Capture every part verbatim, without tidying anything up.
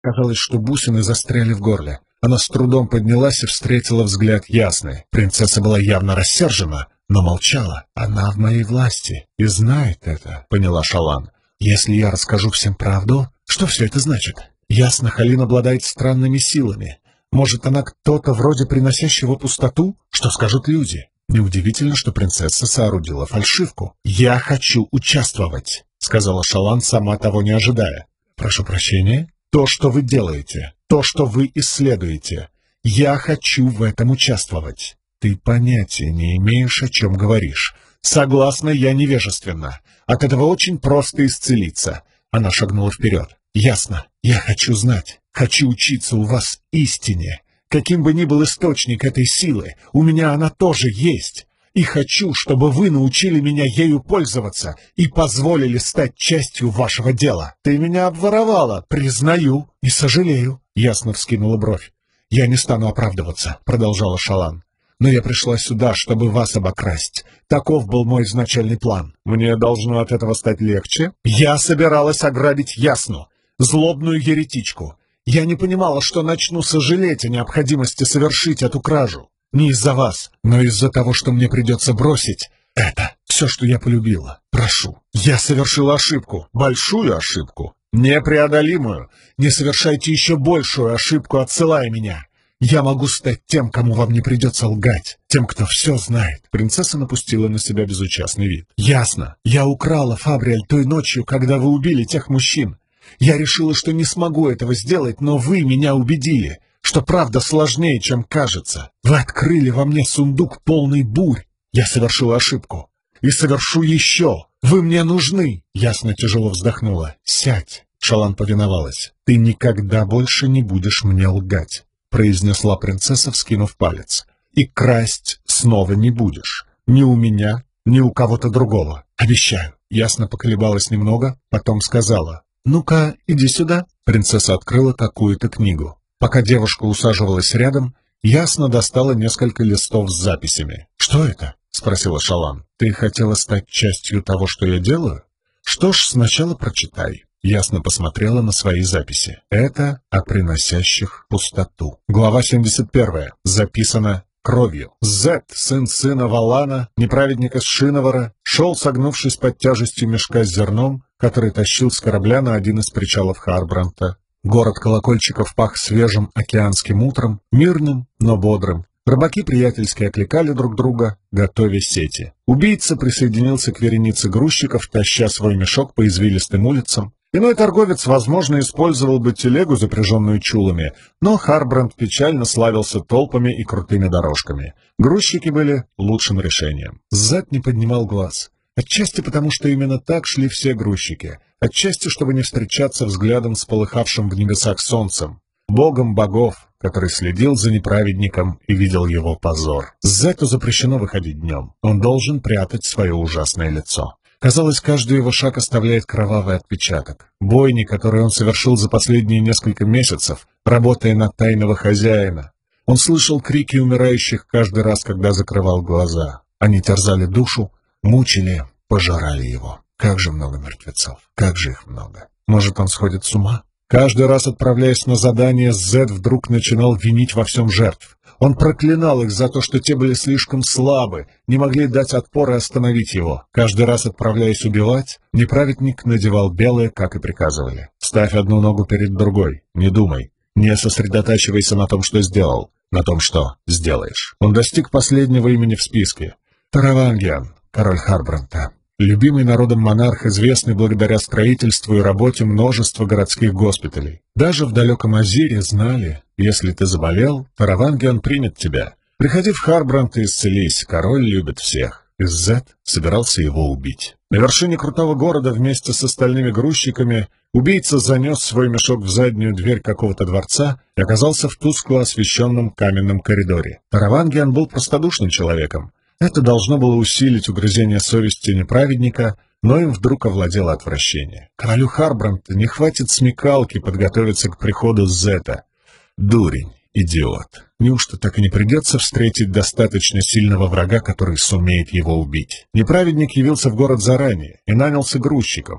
Казалось, что бусины застряли в горле. Она с трудом поднялась и встретила взгляд Ясны. Принцесса была явно рассержена, но молчала. «Она в моей власти и знает это», — поняла Шалан. «Если я расскажу всем правду, что все это значит? Ясно, Халин обладает странными силами. Может, она кто-то вроде приносящего пустоту? Что скажут люди?» Неудивительно, что принцесса соорудила фальшивку. «Я хочу участвовать», — сказала Шалан, сама того не ожидая. «Прошу прощения? То, что вы делаете, то, что вы исследуете. Я хочу в этом участвовать». «Ты понятия не имеешь, о чем говоришь. Согласна, я невежественна. От этого очень просто исцелиться». Она шагнула вперед. «Ясно. Я хочу знать. Хочу учиться у вас истине. Каким бы ни был источник этой силы, у меня она тоже есть. И хочу, чтобы вы научили меня ею пользоваться и позволили стать частью вашего дела. Ты меня обворовала, признаю и сожалею». Ясно вскинула бровь. «Я не стану оправдываться», — продолжала Шалан. «Но я пришла сюда, чтобы вас обокрасть. Таков был мой изначальный план. Мне должно от этого стать легче. Я собиралась ограбить Ясну, злобную еретичку. Я не понимала, что начну сожалеть о необходимости совершить эту кражу. Не из-за вас, но из-за того, что мне придется бросить это. Все, что я полюбила. Прошу. Я совершила ошибку. Большую ошибку. Непреодолимую. Не совершайте еще большую ошибку, отсылая меня. Я могу стать тем, кому вам не придется лгать. Тем, кто все знает». Принцесса напустила на себя безучастный вид. «Ясно. Я украла Фабриэль той ночью, когда вы убили тех мужчин. Я решила, что не смогу этого сделать, но вы меня убедили, что правда сложнее, чем кажется. Вы открыли во мне сундук полный бурь. Я совершила ошибку. И совершу еще. Вы мне нужны». Ясно тяжело вздохнула. «Сядь». Шалан повиновалась. «Ты никогда больше не будешь мне лгать», — произнесла принцесса, вскинув палец. «И красть снова не будешь. Ни у меня, ни у кого-то другого. Обещаю». Ясно поколебалась немного, потом сказала: «Ну-ка, иди сюда». Принцесса открыла какую-то книгу. Пока девушка усаживалась рядом, Ясно достала несколько листов с записями. «Что это?» — спросила Шалан. «Ты хотела стать частью того, что я делаю? Что ж, сначала прочитай». Ясно посмотрела на свои записи. Это о приносящих пустоту. Глава семьдесят первая. Записано кровью. Зет, сын сына Валана, неправедника с Шиновара, шел, согнувшись под тяжестью мешка с зерном, который тащил с корабля на один из причалов Харбранта. Город колокольчиков пах свежим океанским утром, мирным, но бодрым. Рыбаки приятельски окликали друг друга, готовя сети. Убийца присоединился к веренице грузчиков, таща свой мешок по извилистым улицам. Иной торговец, возможно, использовал бы телегу, запряженную чулами, но Харбранд печально славился толпами и крутыми дорожками. Грузчики были лучшим решением. Зет не поднимал глаз. Отчасти потому, что именно так шли все грузчики, отчасти, чтобы не встречаться взглядом с полыхавшим в небесах солнцем, богом богов, который следил за неправедником и видел его позор. Зету запрещено выходить днем. Он должен прятать свое ужасное лицо. Казалось, каждый его шаг оставляет кровавый отпечаток. Бойни, которые он совершил за последние несколько месяцев, работая на тайного хозяина. Он слышал крики умирающих каждый раз, когда закрывал глаза. Они терзали душу, мучили, пожирали его. Как же много мертвецов, как же их много. Может, он сходит с ума? Каждый раз, отправляясь на задание, Зет вдруг начинал винить во всем жертв. Он проклинал их за то, что те были слишком слабы, не могли дать отпор и остановить его. Каждый раз, отправляясь убивать, неправедник надевал белое, как и приказывали. «Ставь одну ногу перед другой, не думай, не сосредотачивайся на том, что сделал, на том, что сделаешь». Он достиг последнего имени в списке. Таравангиан, король Харбранта. Любимый народом монарх, известный благодаря строительству и работе множества городских госпиталей. Даже в далеком Азире знали, если ты заболел, Таравангиан примет тебя. Приходи в Харбрант и исцелись, король любит всех. И Зет собирался его убить. На вершине крутого города вместе с остальными грузчиками убийца занес свой мешок в заднюю дверь какого-то дворца и оказался в тускло освещенном каменном коридоре. Таравангиан был простодушным человеком. Это должно было усилить угрызение совести неправедника, но им вдруг овладело отвращение. Королю Харбранта не хватит смекалки подготовиться к приходу Зета. Дурень, идиот. Неужто так и не придется встретить достаточно сильного врага, который сумеет его убить? Неправедник явился в город заранее и нанялся грузчиком.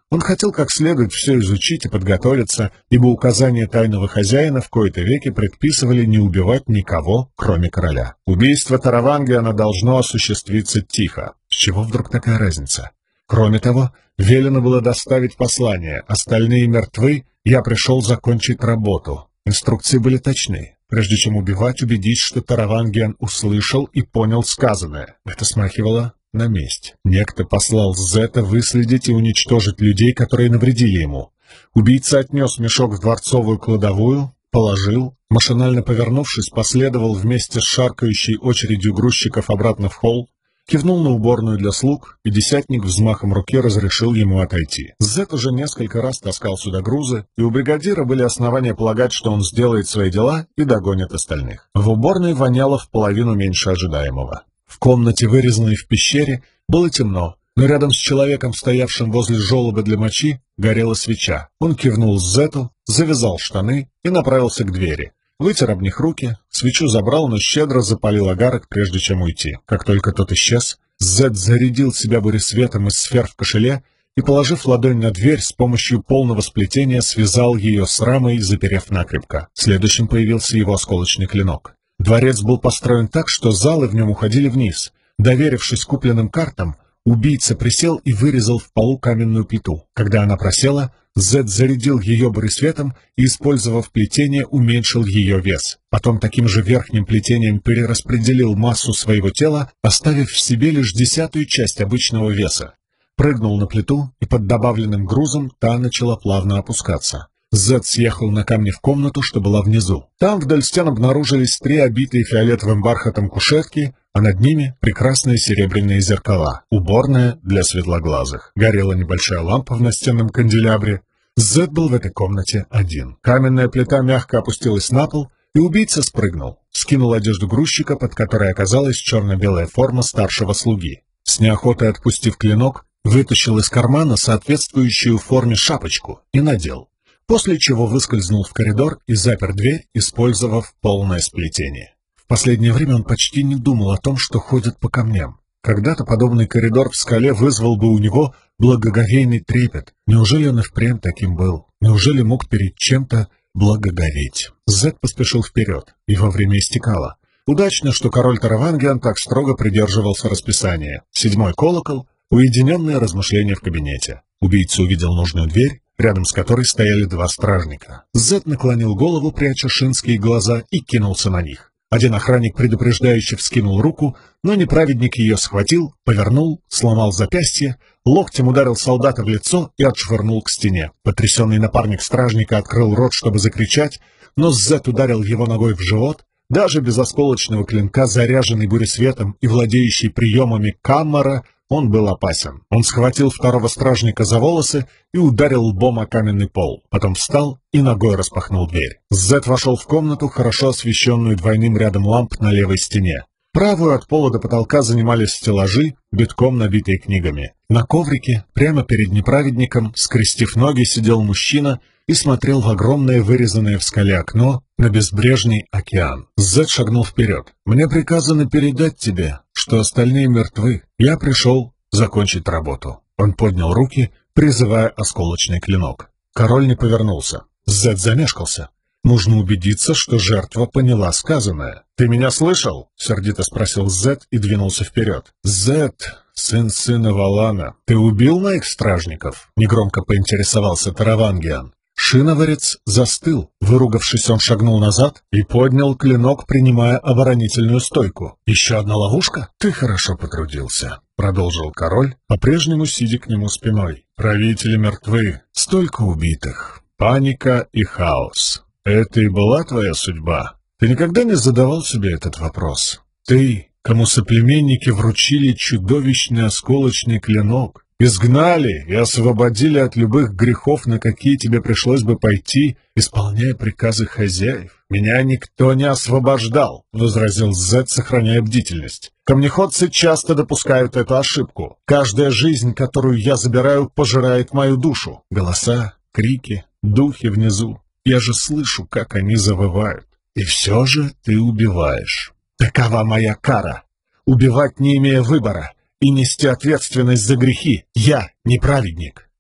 Он хотел как следует все изучить и подготовиться, ибо указания тайного хозяина в кои-то веки предписывали не убивать никого, кроме короля. Убийство Таравангиана должно осуществиться тихо. С чего вдруг такая разница? Кроме того, велено было доставить послание. Остальные мертвы, я пришел закончить работу. Инструкции были точны. Прежде чем убивать, убедись, что Таравангиан услышал и понял сказанное. Это смахивало на месть. Некто послал Зета выследить и уничтожить людей, которые навредили ему. Убийца отнес мешок в дворцовую кладовую, положил, машинально повернувшись, последовал вместе с шаркающей очередью грузчиков обратно в холл, кивнул на уборную для слуг, и десятник взмахом руки разрешил ему отойти. Зет уже несколько раз таскал сюда грузы, и у бригадира были основания полагать, что он сделает свои дела и догонит остальных. В уборной воняло в половину меньше ожидаемого. В комнате, вырезанной в пещере, было темно, но рядом с человеком, стоявшим возле желоба для мочи, горела свеча. Он кивнул Зету, завязал штаны и направился к двери. Вытер об них руки, свечу забрал, но щедро запалил огарок, прежде чем уйти. Как только тот исчез, Зет зарядил себя буресветом из сфер в кошеле и, положив ладонь на дверь, с помощью полного сплетения связал ее с рамой, заперев накрепко. Следующим появился его осколочный клинок. Дворец был построен так, что залы в нем уходили вниз. Доверившись купленным картам, убийца присел и вырезал в полу каменную плиту. Когда она просела, Зет зарядил ее буресветом и, использовав плетение, уменьшил ее вес. Потом таким же верхним плетением перераспределил массу своего тела, оставив в себе лишь десятую часть обычного веса. Прыгнул на плиту, и под добавленным грузом та начала плавно опускаться. Зет съехал на камни в комнату, что была внизу. Там вдоль стен обнаружились три обитые фиолетовым бархатом кушетки, а над ними прекрасные серебряные зеркала, уборная для светлоглазых. Горела небольшая лампа в настенном канделябре. Зет был в этой комнате один. Каменная плита мягко опустилась на пол, и убийца спрыгнул. Скинул одежду грузчика, под которой оказалась черно-белая форма старшего слуги. С неохотой отпустив клинок, вытащил из кармана соответствующую форме шапочку и надел. После чего выскользнул в коридор и запер дверь, использовав полное сплетение. В последнее время он почти не думал о том, что ходит по камням. Когда-то подобный коридор в скале вызвал бы у него благоговейный трепет. Неужели он и впрямь таким был? Неужели мог перед чем-то благоговеть? Зет поспешил вперед, его время истекало. Удачно, что король Таравангиан так строго придерживался расписания. Седьмой колокол, уединенные размышления в кабинете. Убийца увидел нужную дверь, рядом с которой стояли два стражника. Зет наклонил голову, пряча шинские глаза, и кинулся на них. Один охранник предупреждающе вскинул руку, но неправедник ее схватил, повернул, сломал запястье, локтем ударил солдата в лицо и отшвырнул к стене. Потрясенный напарник стражника открыл рот, чтобы закричать, но Зет ударил его ногой в живот. Даже без осколочного клинка, заряженный буресветом и владеющий приемами каммара, он был опасен. Он схватил второго стражника за волосы и ударил лбом о каменный пол. Потом встал и ногой распахнул дверь. Зет вошел в комнату, хорошо освещенную двойным рядом ламп на левой стене. Правую от пола до потолка занимались стеллажи, битком набитые книгами. На коврике, прямо перед неправедником, скрестив ноги, сидел мужчина и смотрел в огромное вырезанное в скале окно на безбрежный океан. Зет шагнул вперед. «Мне приказано передать тебе, что остальные мертвы. Я пришел закончить работу». Он поднял руки, призывая осколочный клинок. Король не повернулся. Зет замешкался. Нужно убедиться, что жертва поняла сказанное. «Ты меня слышал?» — сердито спросил Зет и двинулся вперед. «Зет, сын сына Валана, ты убил моих стражников?» — негромко поинтересовался Таравангиан. Шиноварец застыл. Выругавшись, он шагнул назад и поднял клинок, принимая оборонительную стойку. «Еще одна ловушка? Ты хорошо потрудился», — продолжил король, по-прежнему сидя к нему спиной. «Правители мертвы. Столько убитых. Паника и хаос. Это и была твоя судьба? Ты никогда не задавал себе этот вопрос? Ты, кому соплеменники вручили чудовищный осколочный клинок, изгнали и освободили от любых грехов, на какие тебе пришлось бы пойти, исполняя приказы хозяев. «Меня никто не освобождал», — возразил Зет, сохраняя бдительность. «Камнеходцы часто допускают эту ошибку. Каждая жизнь, которую я забираю, пожирает мою душу». Голоса, крики, духи внизу. Я же слышу, как они завывают. И все же ты убиваешь. Такова моя кара. Убивать, не имея выбора, и нести ответственность за грехи. Я не праведник.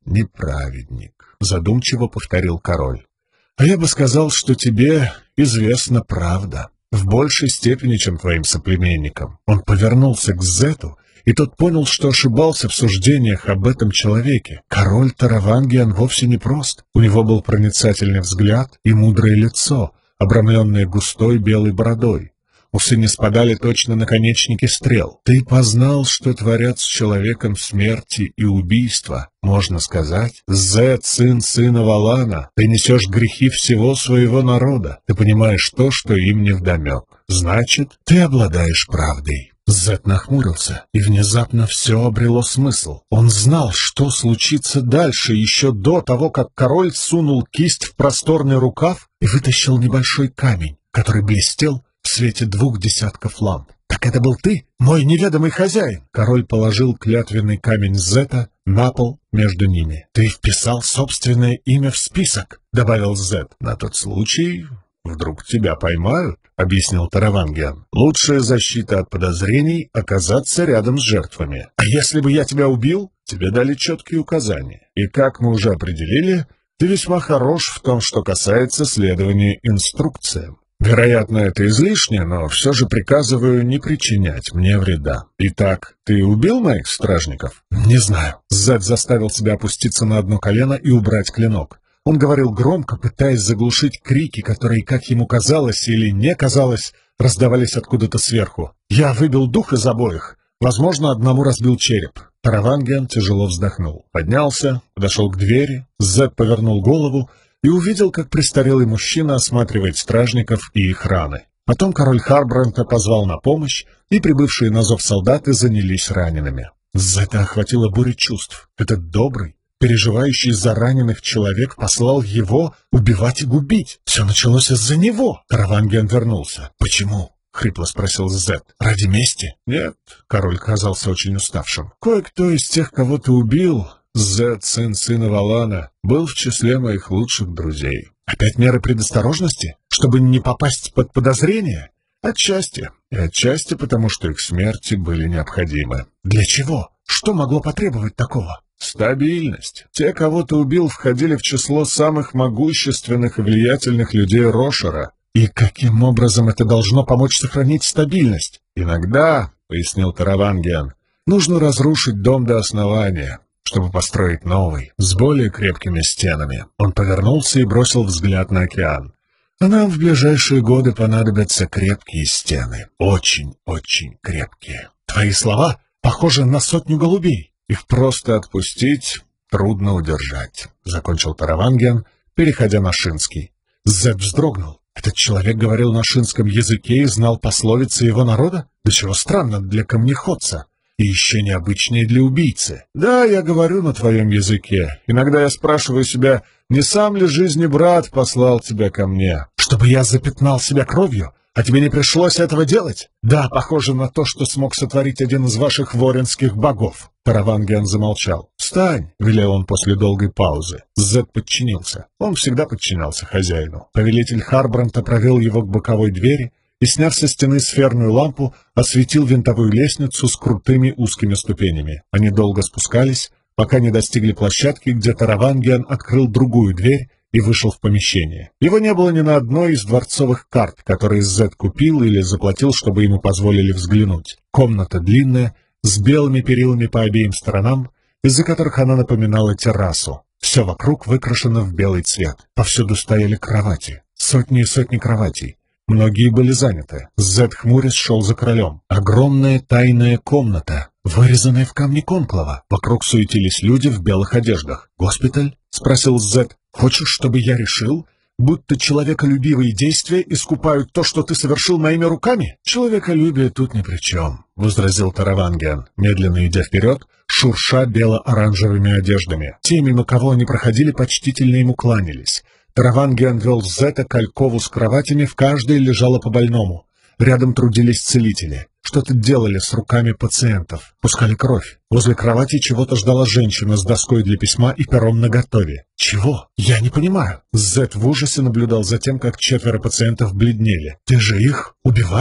не праведник», — задумчиво повторил король. «А я бы сказал, что тебе известна правда, в большей степени, чем твоим соплеменникам». Он повернулся к Зету, и тот понял, что ошибался в суждениях об этом человеке. Король Таравангиан вовсе не прост. У него был проницательный взгляд и мудрое лицо, обрамленное густой белой бородой. Усы не спадали точно на наконечники стрел. Ты познал, что творят с человеком смерти и убийства. Можно сказать, Зет, сын сына Валана, ты несешь грехи всего своего народа. Ты понимаешь то, что им невдомек. Значит, ты обладаешь правдой. Зет нахмурился, и внезапно все обрело смысл. Он знал, что случится дальше, еще до того, как король сунул кисть в просторный рукав и вытащил небольшой камень, который блестел в свете двух десятков ламп. «Так это был ты, мой неведомый хозяин!» Король положил клятвенный камень Зета на пол между ними. «Ты вписал собственное имя в список», — добавил Зет. «На тот случай, вдруг тебя поймают», — объяснил Таравангиан. «Лучшая защита от подозрений — оказаться рядом с жертвами. А если бы я тебя убил, тебе дали четкие указания. И, как мы уже определили, ты весьма хорош в том, что касается следования инструкциям. Вероятно, это излишне, но все же приказываю не причинять мне вреда. Итак, ты убил моих стражников?» «Не знаю». Зет заставил себя опуститься на одно колено и убрать клинок. Он говорил громко, пытаясь заглушить крики, которые, как ему казалось или не казалось, раздавались откуда-то сверху. «Я выбил дух из обоих. Возможно, одному разбил череп». Таравангиан тяжело вздохнул. Поднялся, подошел к двери. Зет повернул голову и увидел, как престарелый мужчина осматривает стражников и их раны. Потом король Харбранта позвал на помощь, и прибывшие на зов солдаты занялись ранеными. Зета охватила буря чувств. Этот добрый, переживающий за раненых человек послал его убивать и губить. Все началось из-за него. Таравангиан вернулся. «Почему?» — хрипло спросил Зет. «Ради мести?» «Нет», — король казался очень уставшим. «Кое-кто из тех, кого ты убил, Зет, сын сына Валана, был в числе моих лучших друзей». «Опять меры предосторожности? Чтобы не попасть под подозрение?» «Отчасти. И отчасти потому, что их смерти были необходимы». «Для чего? Что могло потребовать такого?» «Стабильность. Те, кого ты убил, входили в число самых могущественных и влиятельных людей Рошера». «И каким образом это должно помочь сохранить стабильность?» «Иногда, — пояснил Таравангиан, — нужно разрушить дом до основания, чтобы построить новый, с более крепкими стенами». Он повернулся и бросил взгляд на океан. «А нам в ближайшие годы понадобятся крепкие стены. Очень-очень крепкие. Твои слова похожи на сотню голубей. Их просто отпустить трудно удержать», — закончил Таравангиан, переходя на шинский. Зет вздрогнул. Этот человек говорил на шинском языке и знал пословицы его народа? Да чего странно для камнеходца. И еще необычнее для убийцы. «Да, я говорю на твоем языке. Иногда я спрашиваю себя, не сам ли жизни брат послал тебя ко мне? Чтобы я запятнал себя кровью? А тебе не пришлось этого делать? Да, похоже на то, что смог сотворить один из ваших воренских богов». Таравангиан замолчал. «Встань!» — велел он после долгой паузы. Зет подчинился. Он всегда подчинялся хозяину. Повелитель Харбранта провел его к боковой двери и, сняв со стены сферную лампу, осветил винтовую лестницу с крутыми узкими ступенями. Они долго спускались, пока не достигли площадки, где Таравангиан открыл другую дверь и вышел в помещение. Его не было ни на одной из дворцовых карт, которые Зет купил или заплатил, чтобы ему позволили взглянуть. Комната длинная, с белыми перилами по обеим сторонам, из-за которых она напоминала террасу. Все вокруг выкрашено в белый цвет. Повсюду стояли кровати. Сотни и сотни кроватей. Многие были заняты. Зет хмурясь шел за королем. Огромная тайная комната, вырезанная в камне конклава. Вокруг суетились люди в белых одеждах. «Госпиталь?» — спросил Зет. «Хочешь, чтобы я решил, будто человеколюбивые действия искупают то, что ты совершил моими руками?» «Человеколюбие тут ни при чем», — возразил Таравангиан, медленно идя вперед, шурша бело-оранжевыми одеждами. Те, мимо кого они проходили, почтительно ему кланялись. Таравангиан вел Зета к алькову с кроватями, в каждой лежало по больному. Рядом трудились целители. Что-то делали с руками пациентов. Пускали кровь. Возле кровати чего-то ждала женщина с доской для письма и пером наготове. «Чего? Я не понимаю». Зет в ужасе наблюдал за тем, как четверо пациентов бледнели. «Ты же их убиваешь?»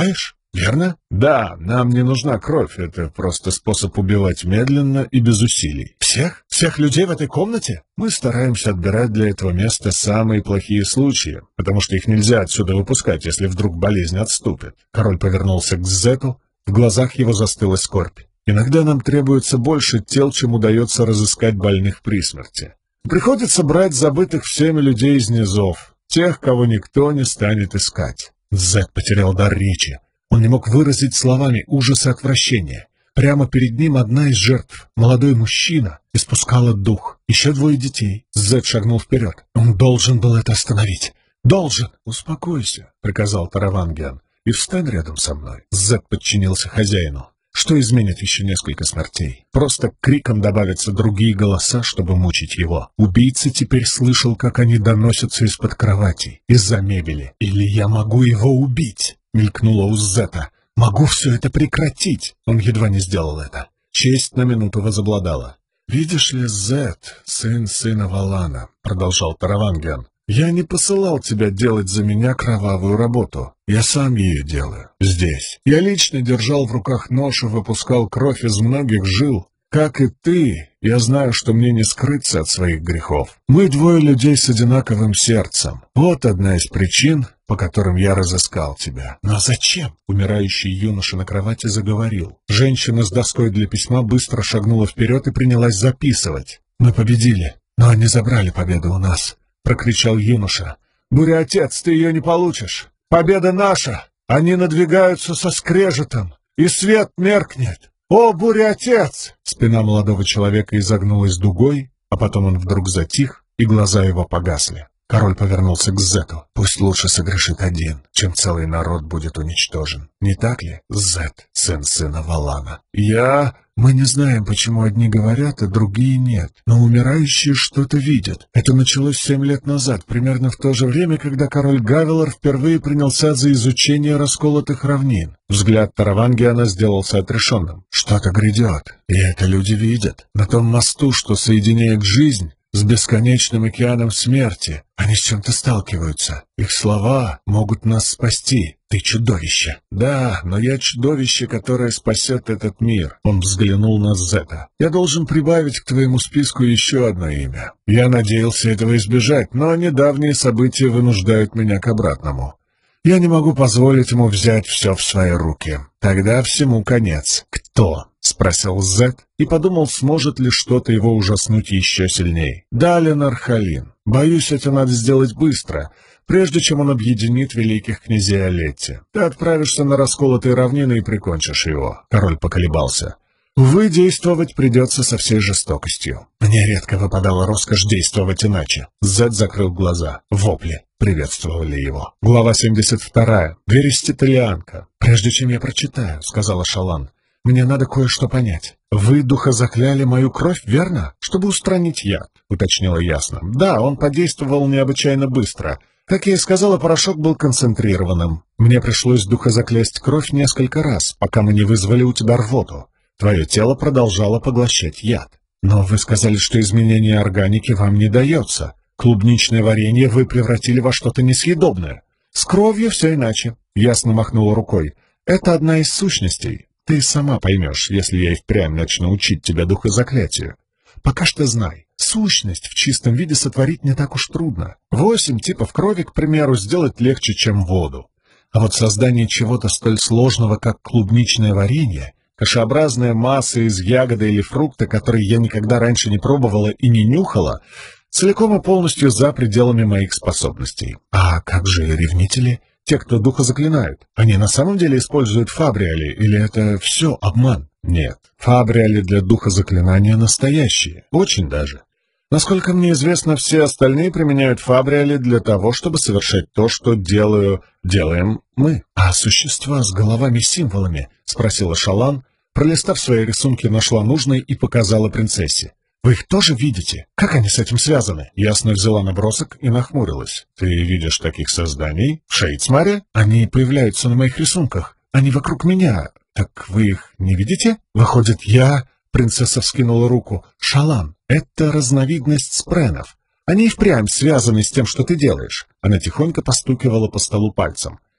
верно? Да, нам не нужна кровь, это просто способ убивать медленно и без усилий. Всех? Всех людей в этой комнате? Мы стараемся отбирать для этого места самые плохие случаи, потому что их нельзя отсюда выпускать, если вдруг болезнь отступит. Король повернулся к Зету, в глазах его застыла скорбь. Иногда нам требуется больше тел, чем удается разыскать больных при смерти. Приходится брать забытых всеми людей из низов, тех, кого никто не станет искать. Зет потерял дар речи. Он не мог выразить словами ужас и отвращение. Прямо перед ним одна из жертв, молодой мужчина, испускала дух. Еще двое детей. Зет шагнул вперед. Он должен был это остановить. Должен! Успокойся, приказал Таравангиан, и встань рядом со мной. Зет подчинился хозяину. Что изменит еще несколько смертей? Просто криком добавятся другие голоса, чтобы мучить его. Убийца теперь слышал, как они доносятся из-под кроватей, из-за мебели. «Или я могу его убить?» — мелькнуло у Зета. «Могу все это прекратить!» Он едва не сделал это. Честь на минуту возобладала. «Видишь ли, Зет, сын сына Валана», — продолжал Таравангиан, — «я не посылал тебя делать за меня кровавую работу. Я сам ее делаю. Здесь. Я лично держал в руках нож и выпускал кровь из многих жил. Как и ты, я знаю, что мне не скрыться от своих грехов. Мы двое людей с одинаковым сердцем. Вот одна из причин, по которым я разыскал тебя». «Но зачем?» — умирающий юноша на кровати заговорил. Женщина с доской для письма быстро шагнула вперед и принялась записывать. «Мы победили, но они забрали победу у нас», — прокричал юноша. «Буря-отец, ты ее не получишь. Победа наша! Они надвигаются со скрежетом, и свет меркнет! О, буря-отец!» Спина молодого человека изогнулась дугой, а потом он вдруг затих, и глаза его погасли. Король повернулся к Зету. «Пусть лучше согрешит один, чем целый народ будет уничтожен. Не так ли, Зет, сын сына Валана?» «Я...» «Мы не знаем, почему одни говорят, а другие нет. Но умирающие что-то видят. Это началось семь лет назад, примерно в то же время, когда король Гавелор впервые принялся за изучение расколотых равнин». Взгляд Таравангиана сделался отрешенным. «Что-то грядет, и это люди видят. На том мосту, что соединяет жизнь с бесконечным океаном смерти, они с чем-то сталкиваются. Их слова могут нас спасти. Ты чудовище». «Да, но я чудовище, которое спасет этот мир». Он взглянул на Зета. «Я должен прибавить к твоему списку еще одно имя. Я надеялся этого избежать, но недавние события вынуждают меня к обратному. Я не могу позволить ему взять все в свои руки. Тогда всему конец». «Кто?» — спросил Зет и подумал, сможет ли что-то его ужаснуть еще сильнее. «Далин Архалин. Боюсь, это надо сделать быстро, прежде чем он объединит великих князей Олетти. Ты отправишься на расколотые равнины и прикончишь его». Король поколебался. «Увы, действовать придется со всей жестокостью. Мне редко выпадала роскошь действовать иначе». Зет закрыл глаза. Вопли приветствовали его. Глава семьдесят вторая. Вереститалианка. «Прежде чем я прочитаю», — сказала Шалан, — «мне надо кое-что понять. Вы духозакляли мою кровь, верно? Чтобы устранить яд», — уточнила ясно. «Да, он подействовал необычайно быстро. Как я и сказала, порошок был концентрированным. Мне пришлось духозаклясть кровь несколько раз, пока мы не вызвали у тебя рвоту. Твое тело продолжало поглощать яд. Но вы сказали, что изменение органики вам не дается. Клубничное варенье вы превратили во что-то несъедобное. С кровью все иначе», — ясно махнула рукой. «Это одна из сущностей. Ты сама поймешь, если я и впрямь начну учить тебя духозаклятию. Пока что знай, сущность в чистом виде сотворить не так уж трудно. Восемь типов крови, к примеру, сделать легче, чем воду. А вот создание чего-то столь сложного, как клубничное варенье, кашеобразная масса из ягоды или фрукта, который я никогда раньше не пробовала и не нюхала, целиком и полностью за пределами моих способностей. А как же ревнители? Те, кто духа заклинают, они на самом деле используют фабриали, или это все обман? Нет, фабриали для духа заклинания настоящие, очень даже. Насколько мне известно, все остальные применяют фабриали для того, чтобы совершать то, что делаю, делаем мы. «А существа с головами-символами?» — спросила Шалан, пролистав свои рисунки, нашла нужные и показала принцессе. «Вы их тоже видите? Как они с этим связаны?» Ясно взяла набросок и нахмурилась. «Ты видишь таких созданий? В Шейцмаре? Они появляются на моих рисунках. Они вокруг меня. Так вы их не видите? Выходит, я...» Принцесса вскинула руку. «Шалан, это разновидность спренов. Они и впрямь связаны с тем, что ты делаешь». Она тихонько постукивала по столу пальцем.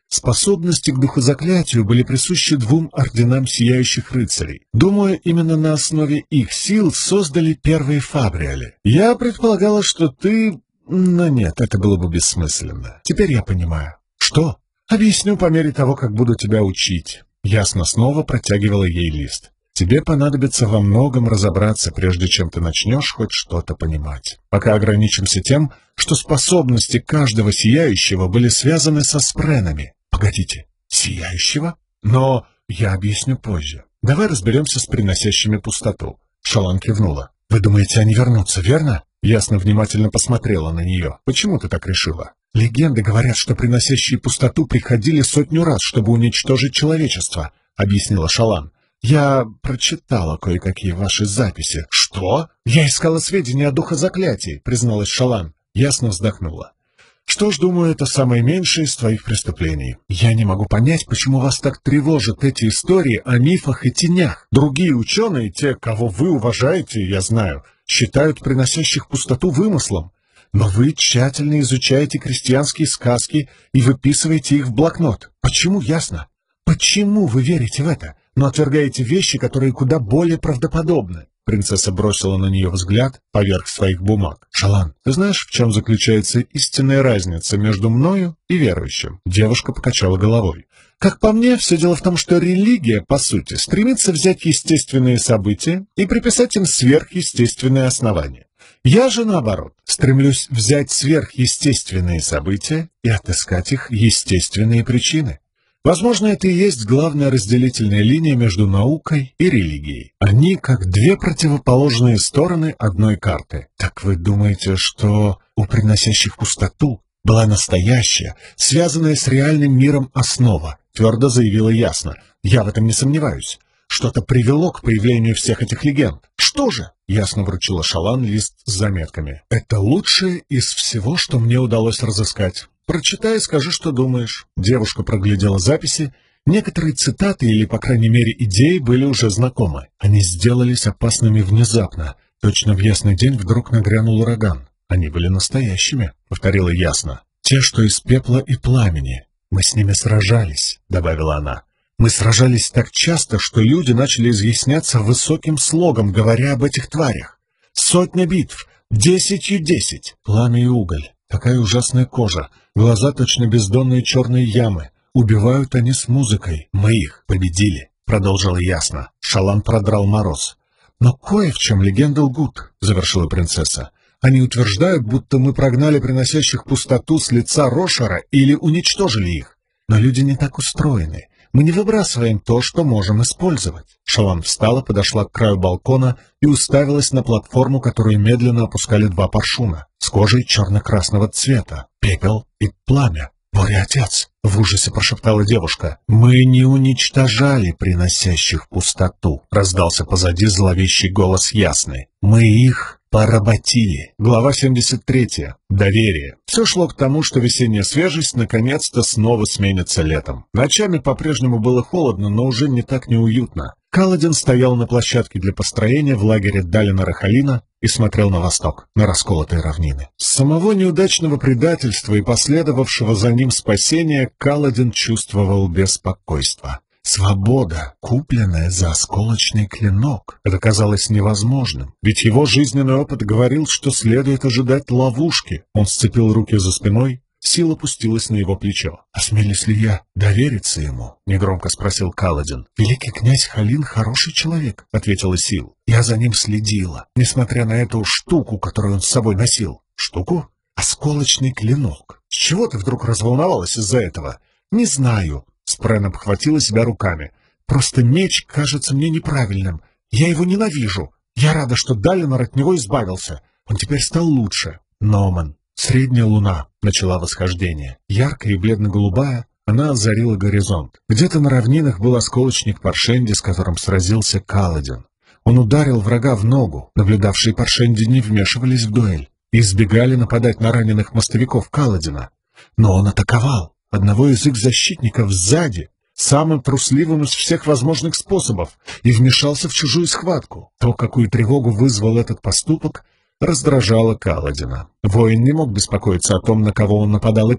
Способности к духозаклятию были присущи двум орденам сияющих рыцарей. Думаю, именно на основе их сил создали первые фабриали. Я предполагала, что ты... Но нет, это было бы бессмысленно. Теперь я понимаю. Что? Объясню по мере того, как буду тебя учить. Ясно снова протягивала ей лист. Тебе понадобится во многом разобраться, прежде чем ты начнешь хоть что-то понимать. Пока ограничимся тем, что способности каждого сияющего были связаны со спренами. Погодите, сияющего? Но я объясню позже. Давай разберемся с приносящими пустоту. Шалан кивнула. Вы думаете, они вернутся, верно? Ясно внимательно посмотрела на нее. Почему ты так решила? Легенды говорят, что приносящие пустоту приходили сотню раз, чтобы уничтожить человечество, объяснила Шалан. Я прочитала кое-какие ваши записи. Что? Я искала сведения о духозаклятии, призналась Шалан. Ясно вздохнула. Что ж, думаю, это самое меньшее из твоих преступлений. Я не могу понять, почему вас так тревожат эти истории о мифах и тенях. Другие ученые, те, кого вы уважаете, я знаю, считают приносящих пустоту вымыслом. Но вы тщательно изучаете крестьянские сказки и выписываете их в блокнот. Почему, ясно? Почему вы верите в это, но отвергаете вещи, которые куда более правдоподобны? Принцесса бросила на нее взгляд поверх своих бумаг. «Шалан, ты знаешь, в чем заключается истинная разница между мною и верующим?» Девушка покачала головой. «Как по мне, все дело в том, что религия, по сути, стремится взять естественные события и приписать им сверхъестественные основания. Я же, наоборот, стремлюсь взять сверхъестественные события и отыскать их естественные причины. Возможно, это и есть главная разделительная линия между наукой и религией. Они как две противоположные стороны одной карты. Так вы думаете, что у приносящих пустоту была настоящая, связанная с реальным миром основа? Твердо заявила Ясно. Я в этом не сомневаюсь. Что-то привело к появлению всех этих легенд. Что же? Ясно вручила Шалан лист с заметками. Это лучшее из всего, что мне удалось разыскать. Прочитай и скажи, что думаешь. Девушка проглядела записи. Некоторые цитаты или, по крайней мере, идеи были уже знакомы. Они сделались опасными внезапно. Точно в ясный день вдруг нагрянул ураган. Они были настоящими, повторила Ясно. Те, что из пепла и пламени. Мы с ними сражались, добавила она. Мы сражались так часто, что люди начали изъясняться высоким слогом, говоря об этих тварях. Сотня битв, десятью десять, пламя и уголь. Такая ужасная кожа, глаза точно бездонные черные ямы. Убивают они с музыкой. Мы их победили, продолжила Ясно. Шалан продрал мороз. Но кое в чем легенды лгут, завершила принцесса. Они утверждают, будто мы прогнали приносящих пустоту с лица Рошара или уничтожили их. Но люди не так устроены. Мы не выбрасываем то, что можем использовать. Шалан встала, подошла к краю балкона и уставилась на платформу, которую медленно опускали два паршуна с кожей черно-красного цвета, пепел и пламя. «Буря, отец!» — в ужасе прошептала девушка. «Мы не уничтожали приносящих пустоту», — раздался позади зловещий голос Ясный. «Мы их поработили». Глава семьдесят третья. Доверие. Все шло к тому, что весенняя свежесть наконец-то снова сменится летом. Ночами по-прежнему было холодно, но уже не так неуютно. Каладин стоял на площадке для построения в лагере Далина Рахалина и смотрел на восток, на расколотые равнины. С самого неудачного предательства и последовавшего за ним спасения Каладин чувствовал беспокойство. Свобода, купленная за осколочный клинок. Это казалось невозможным, ведь его жизненный опыт говорил, что следует ожидать ловушки. Он сцепил руки за спиной, сила опустилась на его плечо. «Осмелюсь ли я довериться ему?» — негромко спросил Каладин. «Великий князь Халин хороший человек», — ответила Сил. «Я за ним следила, несмотря на эту штуку, которую он с собой носил». «Штуку?» «Осколочный клинок». «С чего ты вдруг разволновалась из-за этого?» «Не знаю». Спрэн обхватила себя руками. «Просто меч кажется мне неправильным. Я его ненавижу. Я рада, что Далинор от него избавился. Он теперь стал лучше». «Номан, средняя луна», — начала восхождение. Яркая и бледно-голубая, она озарила горизонт. Где-то на равнинах был осколочник Паршенди, с которым сразился Каладин. Он ударил врага в ногу. Наблюдавшие Паршенди не вмешивались в дуэль и избегали нападать на раненых мостовиков Каладина. Но он атаковал одного из их защитников сзади, самым трусливым из всех возможных способов, и вмешался в чужую схватку. То, какую тревогу вызвал этот поступок, раздражало Каладина. Воин не мог беспокоиться о том, на кого он нападал и как.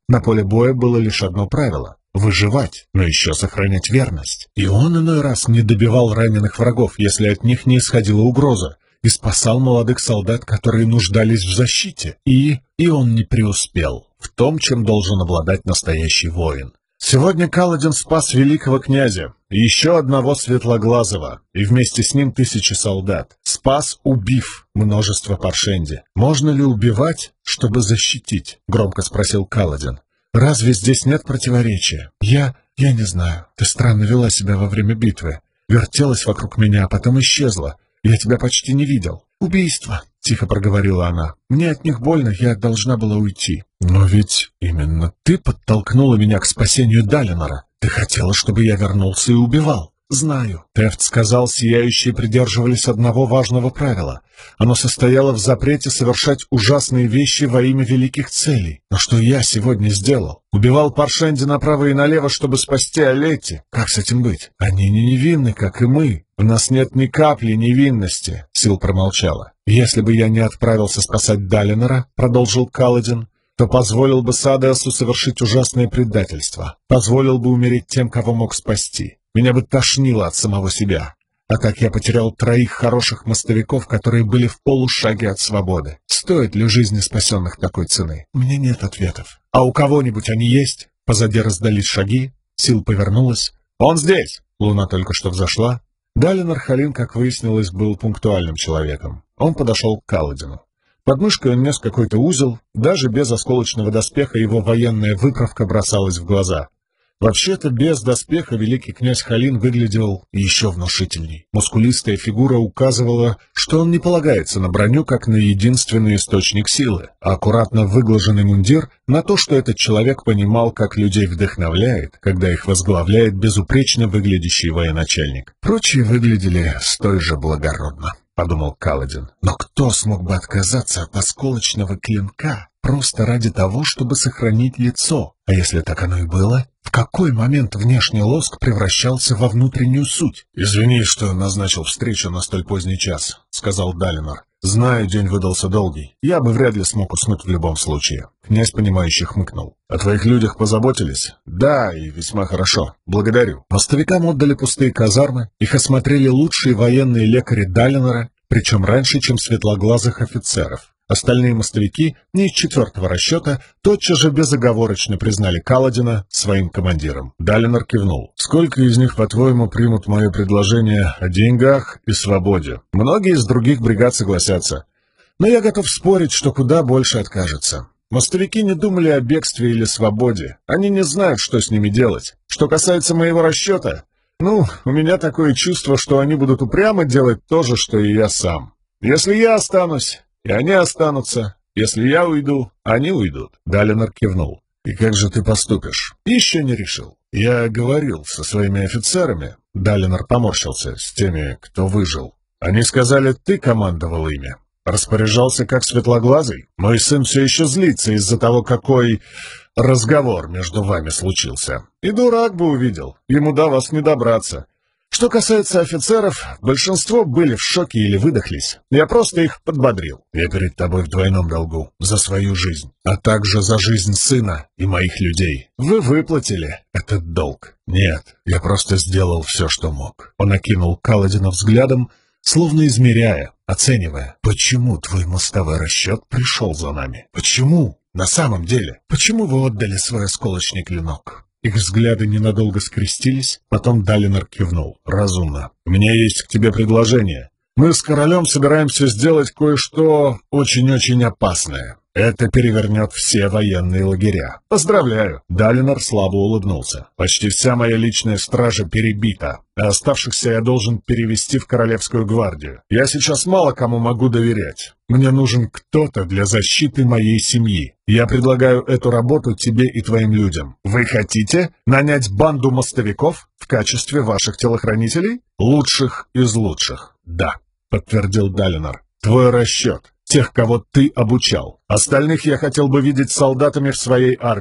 На поле боя было лишь одно правило — выживать, но еще сохранять верность. И он иной раз не добивал раненых врагов, если от них не исходила угроза, и спасал молодых солдат, которые нуждались в защите. И... и он не преуспел в том, чем должен обладать настоящий воин. Сегодня Каладин спас великого князя, и еще одного Светлоглазого, и вместе с ним тысячи солдат. Спас, убив множество паршенди. «Можно ли убивать, чтобы защитить?» — громко спросил Каладин. «Разве здесь нет противоречия? Я... я не знаю. Ты странно вела себя во время битвы. Вертелась вокруг меня, а потом исчезла. Я тебя почти не видел. Убийство!» — тихо проговорила она. «Мне от них больно, я должна была уйти». «Но ведь именно ты подтолкнула меня к спасению Далинора. Ты хотела, чтобы я вернулся и убивал». «Знаю». Тефт сказал, сияющие придерживались одного важного правила. Оно состояло в запрете совершать ужасные вещи во имя великих целей. Но что я сегодня сделал? Убивал паршенди направо и налево, чтобы спасти Олетти. Как с этим быть? Они не невинны, как и мы. В нас нет ни капли невинности. Сил промолчала. «Если бы я не отправился спасать Далинора, — продолжил Каладин, — то позволил бы Садеасу совершить ужасное предательство. Позволил бы умереть тем, кого мог спасти. Меня бы тошнило от самого себя. А так я потерял троих хороших мостовиков, которые были в полушаге от свободы. Стоит ли жизни спасенных такой цены? У меня нет ответов. А у кого-нибудь они есть?» Позади раздались шаги. Сил повернулась. «Он здесь!» Луна только что взошла. Далинор Халин, как выяснилось, был пунктуальным человеком. Он подошел к Каладину. Под мышкой он нес какой-то узел. Даже без осколочного доспеха его военная выправка бросалась в глаза. Вообще-то, без доспеха великий князь Халин выглядел еще внушительней. Мускулистая фигура указывала, что он не полагается на броню как на единственный источник силы, а аккуратно выглаженный мундир — на то, что этот человек понимал, как людей вдохновляет, когда их возглавляет безупречно выглядящий военачальник. Прочие выглядели столь же благородно, — подумал Каладин. Но кто смог бы отказаться от осколочного клинка просто ради того, чтобы сохранить лицо? А если так оно и было, в какой момент внешний лоск превращался во внутреннюю суть? «Извини, что назначил встречу на столь поздний час», — сказал Далинор. «Знаю, день выдался долгий. Я бы вряд ли смог уснуть в любом случае». Князь, понимающе хмыкнул. «О твоих людях позаботились?» «Да, и весьма хорошо. Благодарю». Мостовикам отдали пустые казармы, их осмотрели лучшие военные лекари Далинора, причем раньше, чем светлоглазых офицеров. Остальные мостовики, не из четвертого расчета, тотчас же безоговорочно признали Каладина своим командиром. Далинор кивнул. «Сколько из них, по-твоему, примут мое предложение о деньгах и свободе?» «Многие из других бригад согласятся. Но я готов спорить, что куда больше откажется. Мостовики не думали о бегстве или свободе. Они не знают, что с ними делать. Что касается моего расчета, ну, у меня такое чувство, что они будут упрямо делать то же, что и я сам. Если я останусь, и они останутся. Если я уйду, они уйдут». Далинор кивнул. «И как же ты поступишь?» «Еще не решил. Я говорил со своими офицерами». Далинор поморщился. «С теми, кто выжил. Они сказали, ты командовал ими. Распоряжался как светлоглазый. Мой сын все еще злится из-за того, какой разговор между вами случился. И дурак бы увидел. Ему до вас не добраться. Что касается офицеров, большинство были в шоке или выдохлись. Я просто их подбодрил. Я перед тобой в двойном долгу. За свою жизнь, а также за жизнь сына и моих людей. Вы выплатили этот долг. Нет, я просто сделал все, что мог». Он окинул Каладина взглядом, словно измеряя, оценивая. «Почему твой мостовой расчет пришел за нами? Почему? На самом деле? Почему вы отдали свой осколочный клинок?» Их взгляды ненадолго скрестились, потом Далинор кивнул. «Разумно. У меня есть к тебе предложение. Мы с королем собираемся сделать кое-что очень-очень опасное. Это перевернет все военные лагеря. Поздравляю!» Далинор слабо улыбнулся. «Почти вся моя личная стража перебита, а оставшихся я должен перевести в Королевскую гвардию. Я сейчас мало кому могу доверять. Мне нужен кто-то для защиты моей семьи. Я предлагаю эту работу тебе и твоим людям. Вы хотите нанять банду мостовиков в качестве ваших телохранителей? Лучших из лучших». «Да», — подтвердил Далинор. «Твой расчет. Тех, кого ты обучал. Остальных я хотел бы видеть солдатами в своей армии.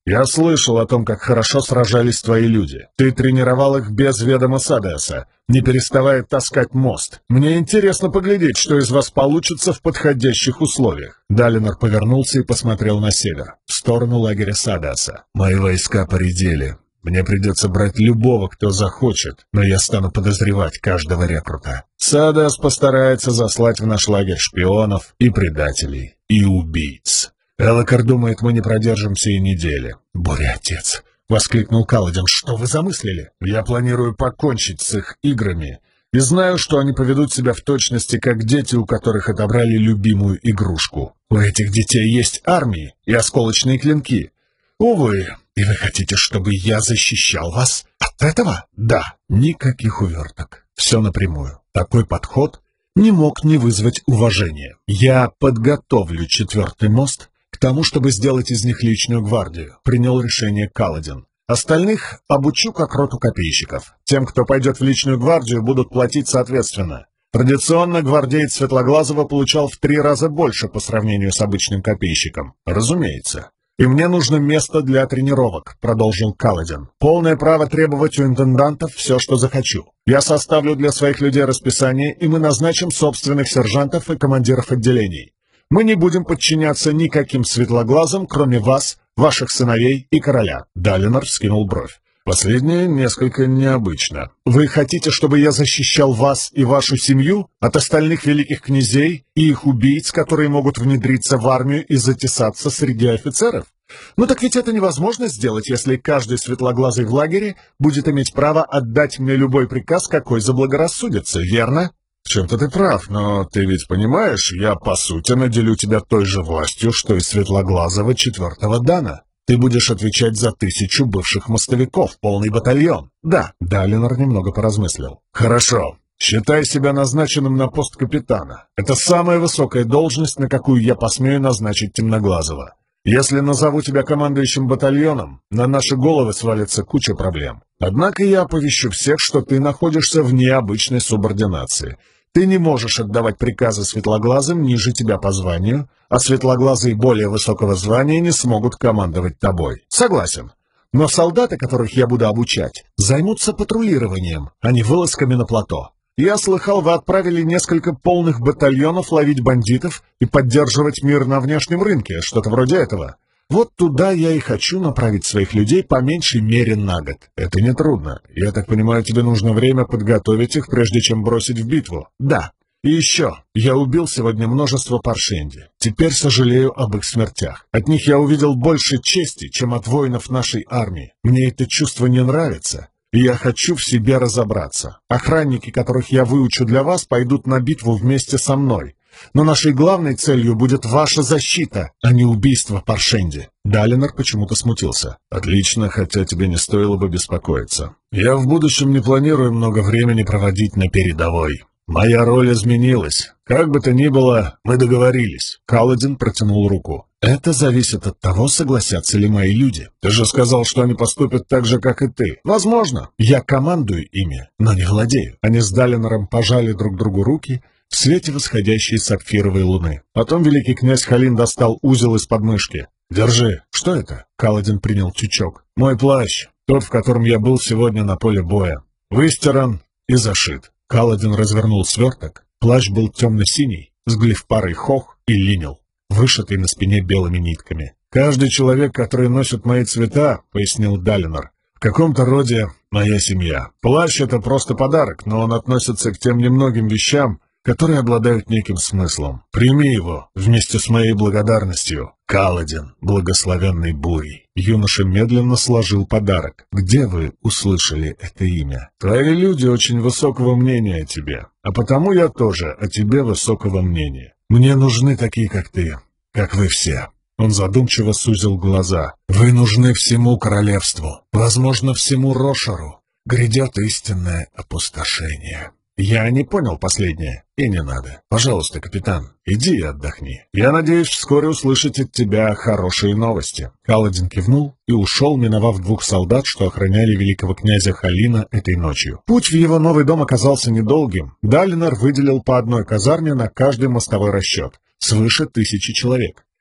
Я слышал о том, как хорошо сражались твои люди. Ты тренировал их без ведома Садеса, не переставая таскать мост. Мне интересно поглядеть, что из вас получится в подходящих условиях». Далинор повернулся и посмотрел на север, в сторону лагеря Садеса. «Мои войска поредели. Мне придется брать любого, кто захочет, но я стану подозревать каждого рекрута. Садес постарается заслать в наш лагерь шпионов и предателей, и убийц. Элокар думает, мы не продержимся и недели». «Буря, отец!» — воскликнул Каладин. «Что вы замыслили?» «Я планирую покончить с их играми, и знаю, что они поведут себя в точности, как дети, у которых отобрали любимую игрушку. У этих детей есть армии и осколочные клинки. Увы, и вы хотите, чтобы я защищал вас от этого?» «Да, никаких уверток. Все напрямую. Такой подход не мог не вызвать уважения. Я подготовлю четвертый мост к тому, чтобы сделать из них личную гвардию», — принял решение Каладин. «Остальных обучу как роту копейщиков. Тем, кто пойдет в личную гвардию, будут платить соответственно. Традиционно гвардеец Светлоглазого получал в три раза больше по сравнению с обычным копейщиком. Разумеется. «И мне нужно место для тренировок», — продолжил Каладин. «Полное право требовать у интендантов все, что захочу. Я составлю для своих людей расписание, и мы назначим собственных сержантов и командиров отделений. Мы не будем подчиняться никаким светлоглазым, кроме вас, ваших сыновей и короля». Далинор вскинул бровь. «Последнее несколько необычно. Вы хотите, чтобы я защищал вас и вашу семью от остальных великих князей и их убийц, которые могут внедриться в армию и затесаться среди офицеров? Ну так ведь это невозможно сделать, если каждый светлоглазый в лагере будет иметь право отдать мне любой приказ, какой заблагорассудится, верно?» «В чем-то ты прав, но ты ведь понимаешь, я по сути наделю тебя той же властью, что и светлоглазого четвертого дана. Ты будешь отвечать за тысячу бывших мостовиков, полный батальон». «Да», — Далинор немного поразмыслил. «Хорошо. Считай себя назначенным на пост капитана. Это самая высокая должность, на какую я посмею назначить Темноглазого. Если назову тебя командующим батальоном, на наши головы свалится куча проблем. Однако я оповещу всех, что ты находишься в необычной субординации. Ты не можешь отдавать приказы светлоглазым ниже тебя по званию, а светлоглазые более высокого звания не смогут командовать тобой. Согласен. Но солдаты, которых я буду обучать, займутся патрулированием, а не вылазками на плато. Я слыхал, вы отправили несколько полных батальонов ловить бандитов и поддерживать мир на внешнем рынке, что-то вроде этого. Вот туда я и хочу направить своих людей по меньшей мере на год. Это нетрудно. Я так понимаю, тебе нужно время подготовить их, прежде чем бросить в битву? Да. И еще, я убил сегодня множество паршенди. Теперь сожалею об их смертях. От них я увидел больше чести, чем от воинов нашей армии. Мне это чувство не нравится, и я хочу в себе разобраться. Охранники, которых я выучу для вас, пойдут на битву вместе со мной. Но нашей главной целью будет ваша защита, а не убийство паршенди». Далинор почему-то смутился. «Отлично, хотя тебе не стоило бы беспокоиться. Я в будущем не планирую много времени проводить на передовой. Моя роль изменилась. Как бы то ни было, мы договорились». Каладин протянул руку. «Это зависит от того, согласятся ли мои люди. Ты же сказал, что они поступят так же, как и ты. Возможно. Я командую ими, но не владею». Они с Далинором пожали друг другу руки в свете восходящей сапфировой луны. Потом великий князь Халин достал узел из подмышки. «Держи». «Что это?» Каладин принял тючок. «Мой плащ, тот, в котором я был сегодня на поле боя. Выстиран и зашит». Каладин развернул сверток. Плащ был темно-синий, с глифпарой хох и линил, вышитый на спине белыми нитками. «Каждый человек, который носит мои цвета, — пояснил Далинор, — в каком-то роде моя семья. Плащ — это просто подарок, но он относится к тем немногим вещам, которые обладают неким смыслом. Прими его вместе с моей благодарностью. Каладин, благословенный бурей». Юноша медленно сложил подарок. «Где вы услышали это имя?» «Твои люди очень высокого мнения о тебе, а потому я тоже о тебе высокого мнения. Мне нужны такие, как ты, как вы все». Он задумчиво сузил глаза. «Вы нужны всему королевству, возможно, всему Рошару. Грядет истинное опустошение». «Я не понял последнее, и не надо. Пожалуйста, капитан, иди и отдохни. Я надеюсь вскоре услышать от тебя хорошие новости». Каладин кивнул и ушел, миновав двух солдат, что охраняли великого князя Халина этой ночью. Путь в его новый дом оказался недолгим. Далинор выделил по одной казарме на каждый мостовой расчет, свыше тысячи человек.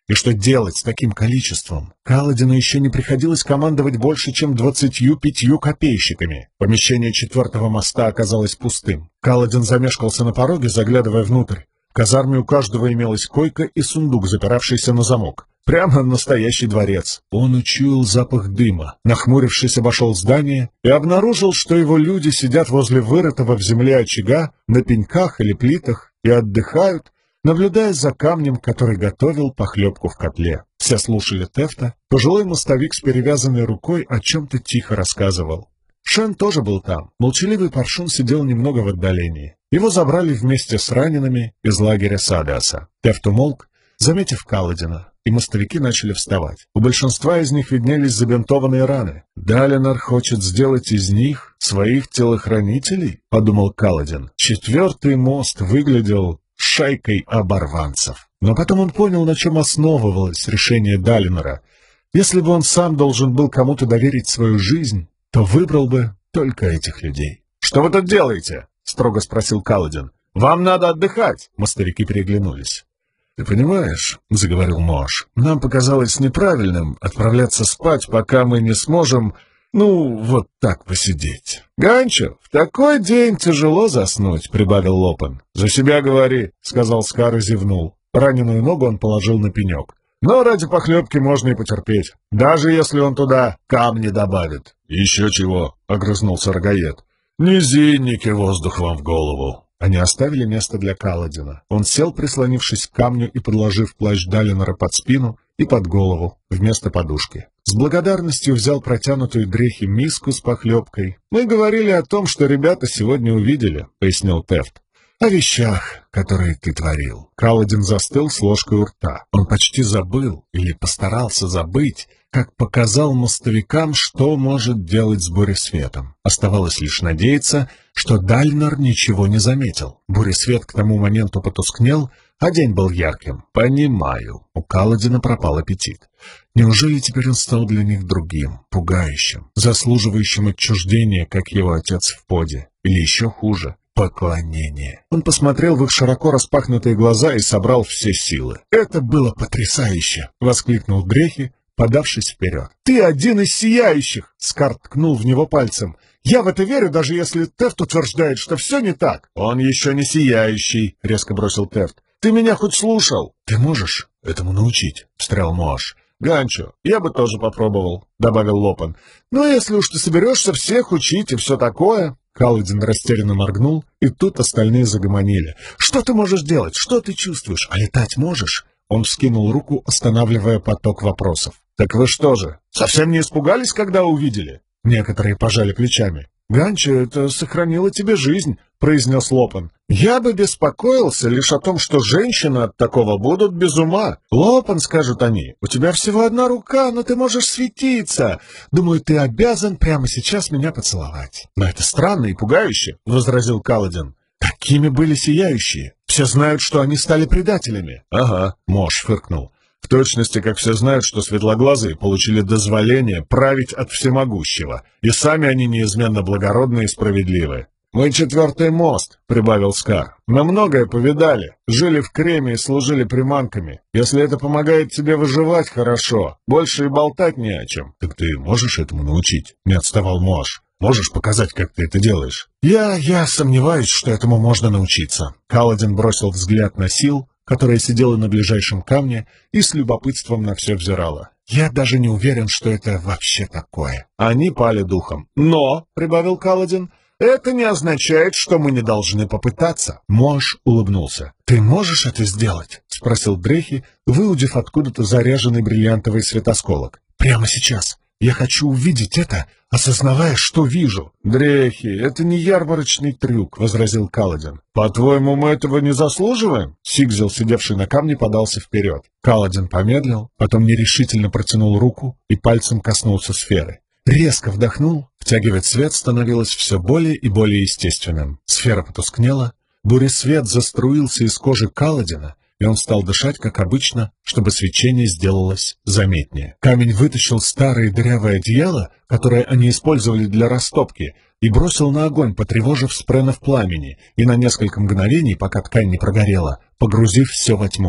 И что делать с таким количеством? Каладину еще не приходилось командовать больше, чем двадцатью пятью копейщиками. Помещение четвертого моста оказалось пустым. Каладин замешкался на пороге, заглядывая внутрь. В казарме у каждого имелась койка и сундук, запиравшийся на замок. Прямо настоящий дворец. Он учуял запах дыма. Нахмурившись, обошел здание и обнаружил, что его люди сидят возле вырытого в земле очага, на пеньках или плитах и отдыхают, наблюдая за камнем, который готовил похлебку в котле. Все слушали Тефта. Пожилой мостовик с перевязанной рукой о чем-то тихо рассказывал. Шен тоже был там. Молчаливый паршун сидел немного в отдалении. Его забрали вместе с ранеными из лагеря Садеаса. Тефт умолк, заметив Каладина, и мостовики начали вставать. У большинства из них виднелись забинтованные раны. «Далинор хочет сделать из них своих телохранителей?» — подумал Каладин. Четвертый мост выглядел шайкой оборванцев. Но потом он понял, на чем основывалось решение Далинора. Если бы он сам должен был кому-то доверить свою жизнь, то выбрал бы только этих людей. «Что вы тут делаете?» — строго спросил Каладин. «Вам надо отдыхать!» Мостовики переглянулись. «Ты понимаешь, — заговорил Моаш, — нам показалось неправильным отправляться спать, пока мы не сможем, ну, вот так посидеть». «Ганчо, в такой день тяжело заснуть», — прибавил Лопен. «За себя говори», — сказал Скар и зевнул. Раненую ногу он положил на пенек. «Но ради похлебки можно и потерпеть, даже если он туда камни добавит». «Еще чего», — огрызнулся Рогаед. «Низинники, воздух вам в голову». Они оставили место для Каладина. Он сел, прислонившись к камню и подложив плащ Далинора под спину и под голову вместо подушки. С благодарностью взял протянутую дрехи миску с похлебкой. «Мы говорили о том, что ребята сегодня увидели», — пояснил Тефт. «О вещах, которые ты творил». Каладин застыл с ложкой у рта. Он почти забыл, или постарался забыть, как показал мостовикам, что может делать с буресветом. Оставалось лишь надеяться, что Дальнор ничего не заметил. Буресвет к тому моменту потускнел, а день был ярким. «Понимаю». У Каладина пропал аппетит. Неужели теперь он стал для них другим, пугающим, заслуживающим отчуждения, как его отец в поде? Или еще хуже — поклонение. Он посмотрел в их широко распахнутые глаза и собрал все силы. «Это было потрясающе!» — воскликнул Дрехи, подавшись вперед. «Ты один из сияющих!» — Скар ткнул в него пальцем. «Я в это верю, даже если Тефт утверждает, что все не так». «Он еще не сияющий!» — резко бросил Тефт. «Ты меня хоть слушал?» «Ты можешь этому научить?» — встрял Моаш. «Ганчо, я бы тоже попробовал», — добавил Лопен. «Ну, если уж ты соберешься всех учить и все такое...» Каладин растерянно моргнул, и тут остальные загомонили. «Что ты можешь делать? Что ты чувствуешь? А летать можешь?» Он вскинул руку, останавливая поток вопросов. «Так вы что же, совсем не испугались, когда увидели?» Некоторые пожали плечами. «Ганчо, это сохранило тебе жизнь», — произнес Лопен. «Я бы беспокоился лишь о том, что женщины от такого будут без ума. Лопен, — скажут они, — у тебя всего одна рука, но ты можешь светиться. Думаю, ты обязан прямо сейчас меня поцеловать». «Но это странно и пугающе», — возразил Каладин. «Какими были сияющие? Все знают, что они стали предателями». «Ага», — Мош фыркнул. «В точности, как все знают, что светлоглазые получили дозволение править от всемогущего, и сами они неизменно благородны и справедливы». «Мы четвертый мост», — прибавил Скар. «Мы многое повидали. Жили в Креме и служили приманками. Если это помогает тебе выживать, хорошо. Больше и болтать не о чем». «Так ты можешь этому научить?» — не отставал Мош. «Можешь показать, как ты это делаешь?» «Я... я сомневаюсь, что этому можно научиться». Каладин бросил взгляд на Сил, которая сидела на ближайшем камне и с любопытством на все взирала. «Я даже не уверен, что это вообще такое». Они пали духом. «Но», — прибавил Каладин, — «это не означает, что мы не должны попытаться». Мош улыбнулся. «Ты можешь это сделать?» — спросил Дрехи, выудив откуда-то заряженный бриллиантовый светосколок. «Прямо сейчас. Я хочу увидеть это, осознавая, что вижу». «Дрехи, это не ярмарочный трюк», — возразил Каладин. «По-твоему, мы этого не заслуживаем?» Сигзел, сидевший на камне, подался вперед. Каладин помедлил, потом нерешительно протянул руку и пальцем коснулся сферы. Резко вдохнул, втягивать свет становилось все более и более естественным. Сфера потускнела, буресвет заструился из кожи Каладина, и он стал дышать, как обычно, чтобы свечение сделалось заметнее. Камень вытащил старое дырявое одеяло, которое они использовали для растопки, и бросил на огонь, потревожив спрена в пламени, и на несколько мгновений, пока ткань не прогорела, погрузив все во тьму.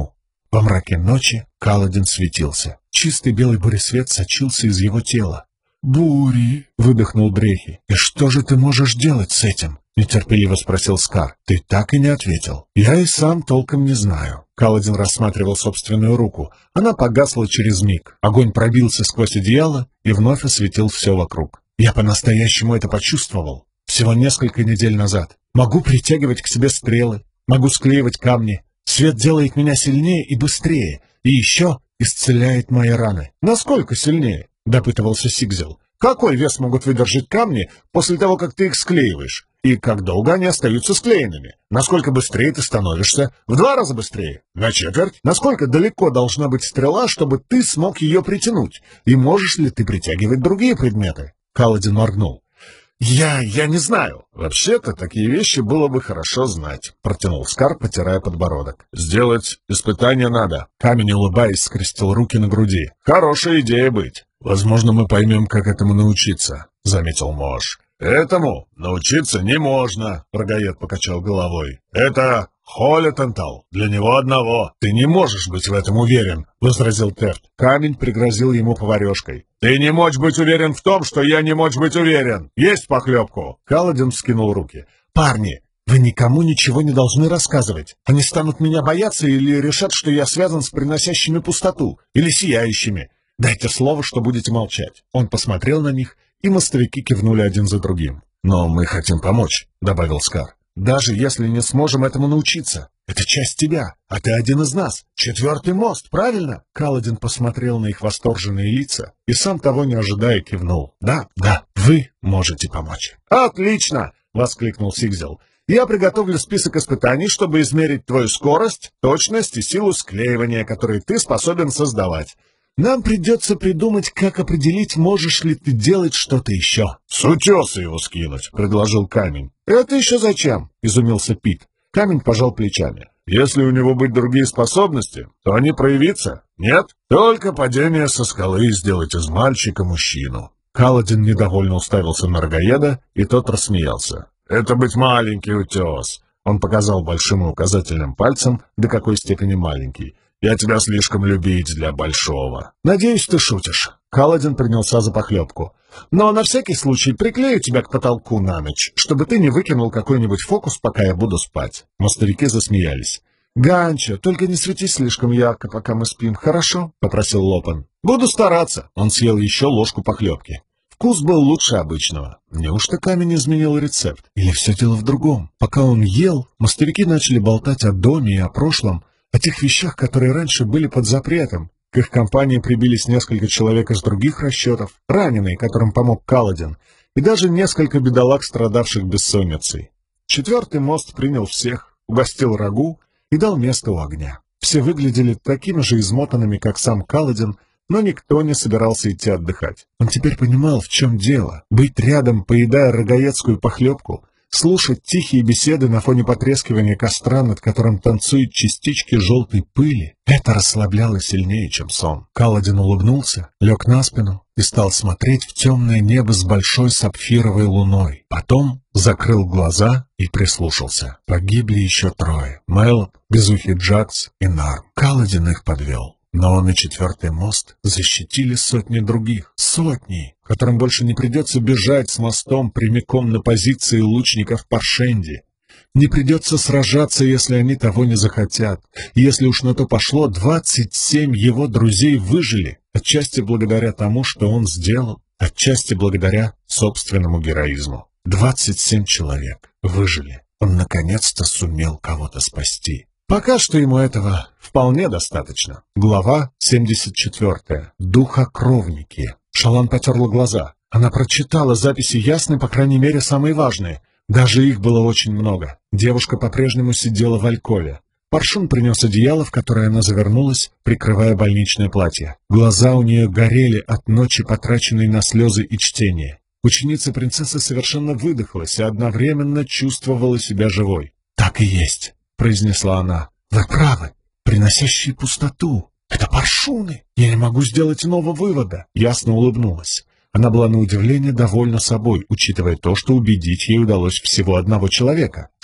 Во мраке ночи Каладин светился. Чистый белый буресвет сочился из его тела. «Бури!» — выдохнул Дрехи. «И что же ты можешь делать с этим?» — нетерпеливо спросил Скар. «Ты так и не ответил». «Я и сам толком не знаю». Каладин рассматривал собственную руку. Она погасла через миг. Огонь пробился сквозь одеяло и вновь осветил все вокруг. «Я по-настоящему это почувствовал. Всего несколько недель назад. Могу притягивать к себе стрелы, могу склеивать камни. Свет делает меня сильнее и быстрее, и еще исцеляет мои раны». «Насколько сильнее?» — допытывался Сигзел. «Какой вес могут выдержать камни после того, как ты их склеиваешь? И как долго они остаются склеенными? Насколько быстрее ты становишься? В два раза быстрее? На четверть? Насколько далеко должна быть стрела, чтобы ты смог ее притянуть? И можешь ли ты притягивать другие предметы?» Каладин моргнул. «Я... я не знаю. Вообще-то такие вещи было бы хорошо знать», — протянул Скар, потирая подбородок. «Сделать испытание надо». Камень, улыбаясь, скрестил руки на груди. «Хорошая идея быть. Возможно, мы поймем, как этому научиться», — заметил Мош. «Этому научиться не можно», — Рогаед покачал головой. «Это Холлетентал для него одного. Ты не можешь быть в этом уверен», — возразил Терт. Камень пригрозил ему поварешкой. «Ты не можешь быть уверен в том, что я не можешь быть уверен. Есть похлебку?» Каладин вскинул руки. «Парни, вы никому ничего не должны рассказывать. Они станут меня бояться или решат, что я связан с приносящими пустоту, или сияющими. Дайте слово, что будете молчать». Он посмотрел на них, и мостовики кивнули один за другим. «Но мы хотим помочь», — добавил Скар. «Даже если не сможем этому научиться. Это часть тебя, а ты один из нас. Четвертый мост, правильно?» Каладин посмотрел на их восторженные лица и, сам того не ожидая, кивнул. «Да, да, вы можете помочь». «Отлично!» — воскликнул Сигзел. «Я приготовлю список испытаний, чтобы измерить твою скорость, точность и силу склеивания, которые ты способен создавать. Нам придется придумать, как определить, можешь ли ты делать что-то еще». «С утеса его скинуть», — предложил Камень. «Это еще зачем?» — изумился Пит. Камень пожал плечами. «Если у него быть другие способности, то они проявятся. Нет? Только падение со скалы сделать из мальчика мужчину». Каладин недовольно уставился на Рогаеда, и тот рассмеялся. «Это быть маленький утес». Он показал большим и указательным пальцем, до какой степени маленький. «Я тебя слишком любить для большого». «Надеюсь, ты шутишь». Каладин принялся за похлебку. «Но на всякий случай приклею тебя к потолку на ночь, чтобы ты не выкинул какой-нибудь фокус, пока я буду спать». Мостовики засмеялись. «Ганчо, только не светись слишком ярко, пока мы спим, хорошо?» — попросил Лопан. «Буду стараться». Он съел еще ложку похлебки. Вкус был лучше обычного. Неужто Камень изменил рецепт? Или все дело в другом? Пока он ел, мостовики начали болтать о доме и о прошлом, о тех вещах, которые раньше были под запретом. К их компании прибились несколько человек из других расчетов, раненые, которым помог Каладин, и даже несколько бедолаг, страдавших бессонницей. Четвертый мост принял всех, угостил рагу и дал место у огня. Все выглядели такими же измотанными, как сам Каладин, но никто не собирался идти отдыхать. Он теперь понимал, в чем дело. Быть рядом, поедая рогаедскую похлебку, слушать тихие беседы на фоне потрескивания костра, над которым танцуют частички желтой пыли, это расслабляло сильнее, чем сон. Каладин улыбнулся, лег на спину и стал смотреть в темное небо с большой сапфировой луной. Потом закрыл глаза и прислушался. Погибли еще трое — Мэллоп, Безухий Джакс и Нарм. Каладин их подвел. Но он и четвертый мост защитили сотни других. Сотни, которым больше не придется бежать с мостом прямиком на позиции лучников Паршенди. Не придется сражаться, если они того не захотят. И если уж на то пошло, двадцать семь его друзей выжили. Отчасти благодаря тому, что он сделал. Отчасти благодаря собственному героизму. Двадцать семь человек выжили. Он наконец-то сумел кого-то спасти. Пока что ему этого вполне достаточно. Глава семьдесят четвёртая. Духокровники. Шалан потерла глаза. Она прочитала записи ясны, по крайней мере, самые важные. Даже их было очень много. Девушка по-прежнему сидела в алькове. Паршун принес одеяло, в которое она завернулась, прикрывая больничное платье. Глаза у нее горели от ночи, потраченной на слезы и чтение. Ученица принцессы совершенно выдохлась и одновременно чувствовала себя живой. «Так и есть», — произнесла она. «Вы правы, приносящие пустоту. Это паршуны. Я не могу сделать иного вывода». Ясно улыбнулась. Она была на удивление довольна собой, учитывая то, что убедить ей удалось всего одного человека.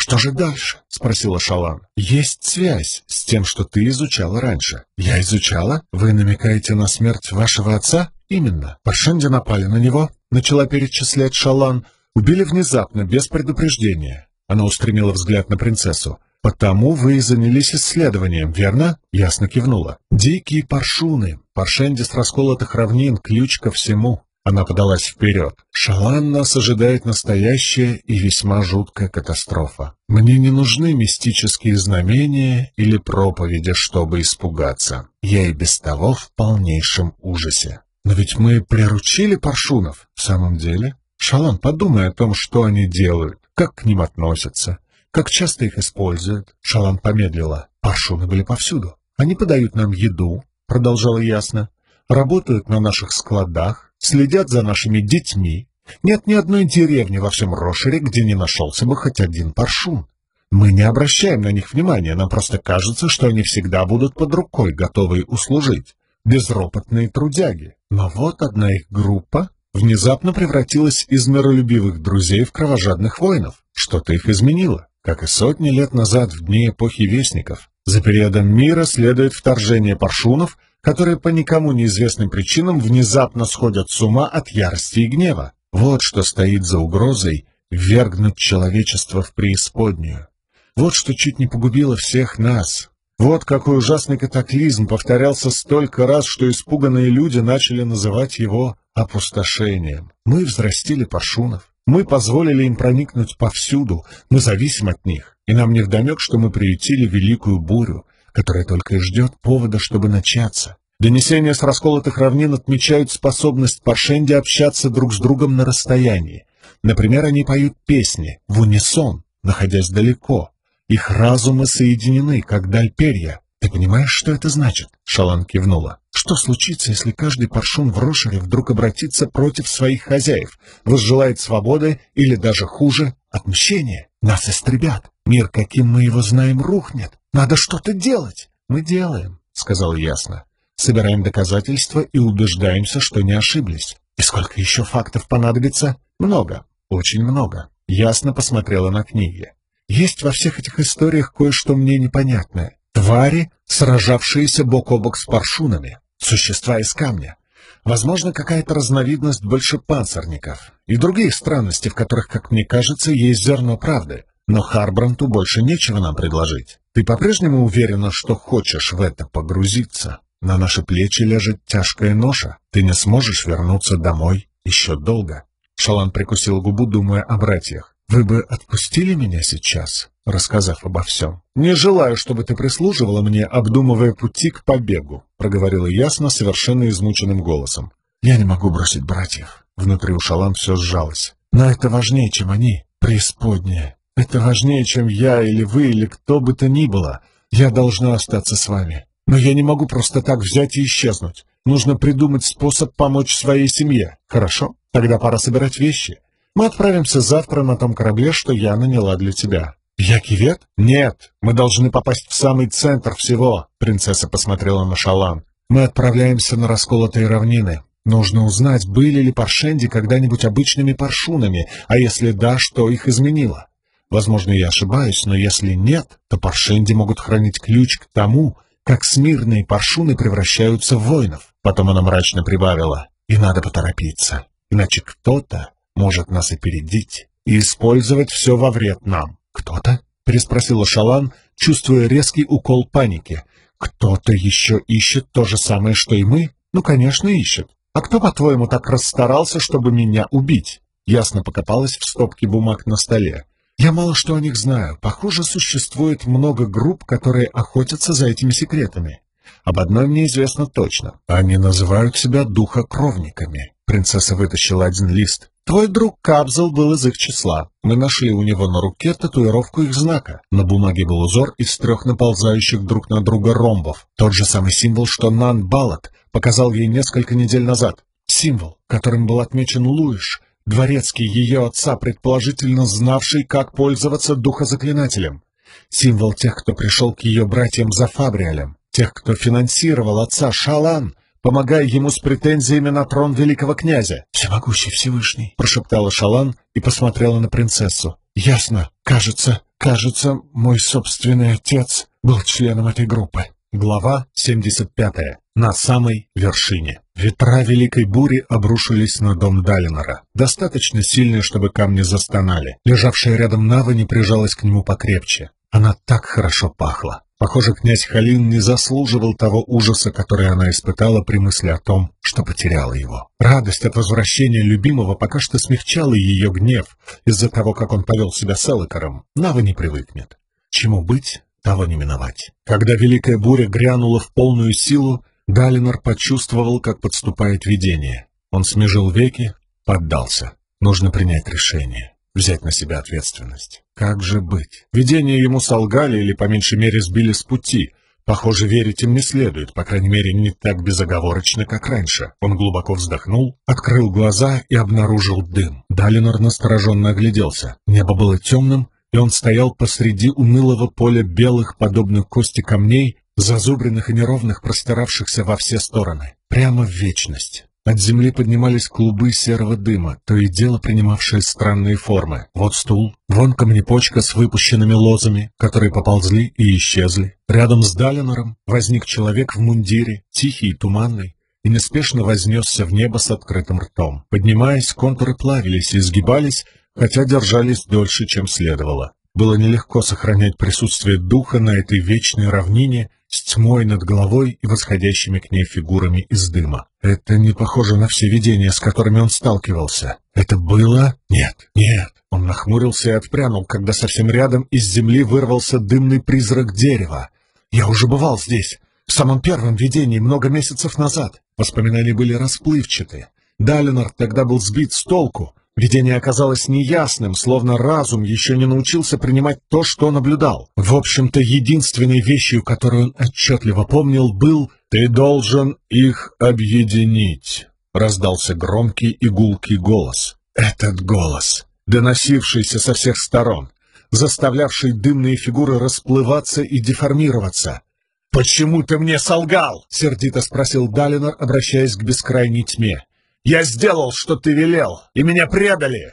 «Что же дальше?» — спросила Шалан. «Есть связь с тем, что ты изучала раньше». «Я изучала? Вы намекаете на смерть вашего отца?» «Именно. Паршенди напали на него», — начала перечислять Шалан. «Убили внезапно, без предупреждения». Она устремила взгляд на принцессу. «Потому вы и занялись исследованием, верно?» Ясно кивнула. «Дикие паршуны. Паршенди с расколотых равнин, ключ ко всему». Она подалась вперед. «Шалан, нас ожидает настоящая и весьма жуткая катастрофа. Мне не нужны мистические знамения или проповеди, чтобы испугаться. Я и без того в полнейшем ужасе. Но ведь мы приручили паршунов. В самом деле? Шалан, подумай о том, что они делают, как к ним относятся, как часто их используют». Шалан помедлила. «Паршуны были повсюду. Они подают нам еду», — продолжала Ясна, «работают на наших складах, следят за нашими детьми. Нет ни одной деревни во всем Рошере, где не нашелся бы хоть один паршун. Мы не обращаем на них внимания, нам просто кажется, что они всегда будут под рукой, готовые услужить. Безропотные трудяги. Но вот одна их группа внезапно превратилась из миролюбивых друзей в кровожадных воинов. Что-то их изменило, как и сотни лет назад в дни эпохи Вестников. За периодом мира следует вторжение паршунов, которые по никому неизвестным причинам внезапно сходят с ума от ярости и гнева. Вот что стоит за угрозой ввергнуть человечество в преисподнюю. Вот что чуть не погубило всех нас. Вот какой ужасный катаклизм повторялся столько раз, что испуганные люди начали называть его опустошением. Мы взрастили паршунов. Мы позволили им проникнуть повсюду. Мы зависим от них. И нам невдомек, что мы приютили великую бурю, которая только и ждет повода, чтобы начаться. Донесения с расколотых равнин отмечают способность паршенди общаться друг с другом на расстоянии. Например, они поют песни в унисон, находясь далеко. Их разумы соединены, как даль перья. Ты понимаешь, что это значит? Шалан кивнула. Что случится, если каждый паршун в Рошере вдруг обратится против своих хозяев, возжелает свободы или даже хуже — отмщения? Нас истребят. Мир, каким мы его знаем, рухнет. Надо что-то делать. Мы делаем, — сказал Ясно. Собираем доказательства и убеждаемся, что не ошиблись. И сколько еще фактов понадобится? Много, очень много. Ясно посмотрела на книги. Есть во всех этих историях кое-что мне непонятное. Твари, сражавшиеся бок о бок с паршунами. Существа из камня. Возможно, какая-то разновидность большепанцирников. И другие странности, в которых, как мне кажется, есть зерно правды. Но Харбранту больше нечего нам предложить. Ты по-прежнему уверена, что хочешь в это погрузиться? На наши плечи лежит тяжкая ноша. Ты не сможешь вернуться домой еще долго. Шалан прикусил губу, думая о братьях. «Вы бы отпустили меня сейчас, рассказав обо всем?» «Не желаю, чтобы ты прислуживала мне, обдумывая пути к побегу», — проговорила Ясно совершенно измученным голосом. «Я не могу бросить братьев». Внутри у Шалан все сжалось. «Но это важнее, чем они, преисподняя. Это важнее, чем я или вы, или кто бы то ни было. Я должна остаться с вами. Но я не могу просто так взять и исчезнуть. Нужно придумать способ помочь своей семье. Хорошо? Тогда пора собирать вещи. Мы отправимся завтра на том корабле, что я наняла для тебя». «Я кивет?» «Нет, мы должны попасть в самый центр всего», — принцесса посмотрела на Шалан. «Мы отправляемся на расколотые равнины. Нужно узнать, были ли паршенди когда-нибудь обычными паршунами, а если да, что их изменило. Возможно, я ошибаюсь, но если нет, то паршенди могут хранить ключ к тому, как смирные паршуны превращаются в воинов». Потом она мрачно прибавила: «И надо поторопиться, иначе кто-то может нас опередить и использовать все во вред нам». «Кто-то?» — переспросила Шалан, чувствуя резкий укол паники. «Кто-то еще ищет то же самое, что и мы?» «Ну, конечно, ищет. А кто, по-твоему, так расстарался, чтобы меня убить?» Ясно покопалась в стопке бумаг на столе. «Я мало что о них знаю. Похоже, существует много групп, которые охотятся за этими секретами. Об одной мне известно точно. Они называют себя духокровниками». Принцесса вытащила один лист. «Твой друг Кабзел был из их числа. Мы нашли у него на руке татуировку их знака. На бумаге был узор из трех наползающих друг на друга ромбов. Тот же самый символ, что Нан Балат показал ей несколько недель назад. Символ, которым был отмечен Луиш, дворецкий ее отца, предположительно знавший, как пользоваться духозаклинателем. Символ тех, кто пришел к ее братьям за Фабриалем. Тех, кто финансировал отца Шалан, помогая ему с претензиями на трон великого князя. «Всемогущий Всевышний», — прошептала Шалан и посмотрела на принцессу. «Ясно. Кажется, Кажется, мой собственный отец был членом этой группы. Глава семьдесят пятая. На самой вершине. Ветра великой бури обрушились на дом Далинора. Достаточно сильные, чтобы камни застонали. Лежавшая рядом Навани прижалась к нему покрепче. Она так хорошо пахла. Похоже, князь Халин не заслуживал того ужаса, который она испытала при мысли о том, что потеряла его. Радость от возвращения любимого пока что смягчала ее гнев из-за того, как он повел себя с Элокаром. Нава не привыкнет. Чему быть, того не миновать. Когда великая буря грянула в полную силу, Далинор почувствовал, как подступает видение. Он смежил веки, поддался. Нужно принять решение. Взять на себя ответственность. Как же быть? Видения ему солгали или, по меньшей мере, сбили с пути. Похоже, верить им не следует, по крайней мере, не так безоговорочно, как раньше. Он глубоко вздохнул, открыл глаза и обнаружил дым. Далинор настороженно огляделся. Небо было темным, и он стоял посреди унылого поля белых, подобных кости камней, зазубренных и неровных, простиравшихся во все стороны. Прямо в вечность. От земли поднимались клубы серого дыма, то и дело принимавшие странные формы. Вот стул, вон камнепочка с выпущенными лозами, которые поползли и исчезли. Рядом с Далинором возник человек в мундире, тихий и туманный, и неспешно вознесся в небо с открытым ртом. Поднимаясь, контуры плавились и изгибались, хотя держались дольше, чем следовало. Было нелегко сохранять присутствие духа на этой вечной равнине с тьмой над головой и восходящими к ней фигурами из дыма. Это не похоже на все видения, с которыми он сталкивался. Это было? Нет, нет. Он нахмурился и отпрянул, когда совсем рядом из земли вырвался дымный призрак дерева. Я уже бывал здесь, в самом первом видении, много месяцев назад. Воспоминания были расплывчаты. Далинор тогда был сбит с толку. Видение оказалось неясным, словно разум еще не научился принимать то, что наблюдал. В общем-то, единственной вещью, которую он отчетливо помнил, был «Ты должен их объединить», — раздался громкий и гулкий голос. Этот голос, доносившийся со всех сторон, заставлявший дымные фигуры расплываться и деформироваться. «Почему ты мне солгал?» — сердито спросил Далинор, обращаясь к бескрайней тьме. «Я сделал, что ты велел, и меня предали!»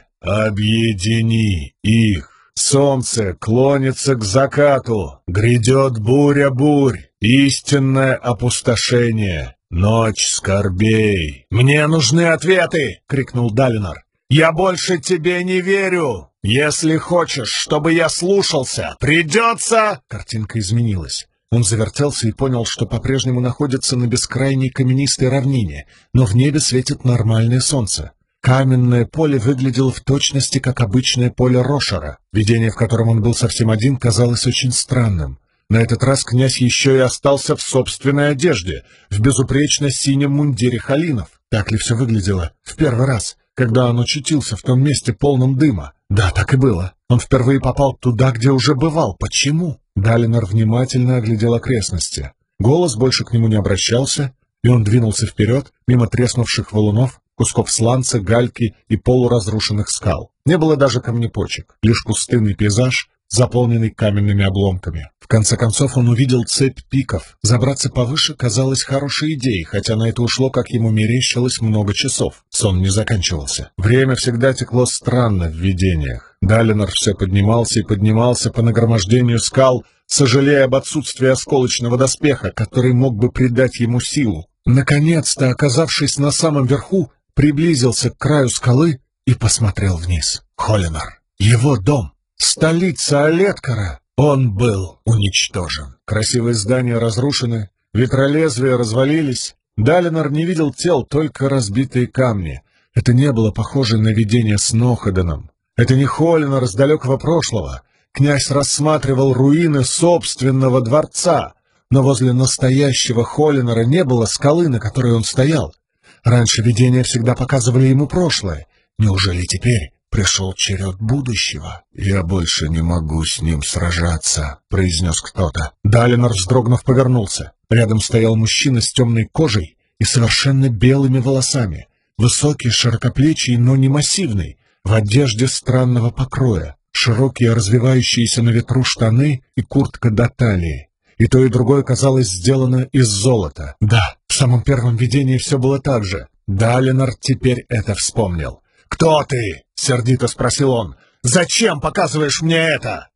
«Объедини их! Солнце клонится к закату, грядет буря-бурь, истинное опустошение, ночь скорбей!» «Мне нужны ответы!» — крикнул Далинор. «Я больше тебе не верю! Если хочешь, чтобы я слушался, придется...» Картинка изменилась. Он завертелся и понял, что по-прежнему находится на бескрайней каменистой равнине, но в небе светит нормальное солнце. Каменное поле выглядело в точности, как обычное поле Рошара. Видение, в котором он был совсем один, казалось очень странным. На этот раз князь еще и остался в собственной одежде, в безупречно синем мундире Халинов. Так ли все выглядело в первый раз, когда он очутился в том месте, полном дыма? Да, так и было. Он впервые попал туда, где уже бывал. Почему? Далинор внимательно оглядел окрестности. Голос больше к нему не обращался, и он двинулся вперед, мимо треснувших валунов, кусков сланца, гальки и полуразрушенных скал. Не было даже камнепочек, лишь пустынный пейзаж, заполненный каменными обломками. В конце концов он увидел цепь пиков. Забраться повыше казалось хорошей идеей, хотя на это ушло, как ему мерещилось, много часов. Сон не заканчивался. Время всегда текло странно в видениях. Далинор все поднимался и поднимался по нагромождению скал, сожалея об отсутствии осколочного доспеха, который мог бы придать ему силу. Наконец-то, оказавшись на самом верху, приблизился к краю скалы и посмотрел вниз. Холинар. Его дом. Столица Олеткара. Он был уничтожен. Красивые здания разрушены, ветролезвия развалились. Далинор не видел тел, только разбитые камни. Это не было похоже на видение с Ноходаном. Это не Холинар с далекого прошлого. Князь рассматривал руины собственного дворца, но возле настоящего Холинара не было скалы, на которой он стоял. Раньше видения всегда показывали ему прошлое. Неужели теперь пришел черед будущего? «Я больше не могу с ним сражаться», — произнес кто-то. Далинор, вздрогнув, повернулся. Рядом стоял мужчина с темной кожей и совершенно белыми волосами. Высокий, широкоплечий, но не массивный, в одежде странного покроя. Широкие, развивающиеся на ветру штаны и куртка до талии. И то, и другое казалось сделано из золота. Да, в самом первом видении все было так же. Далинор теперь это вспомнил. «Кто ты?» — сердито спросил он. «Зачем показываешь мне это?»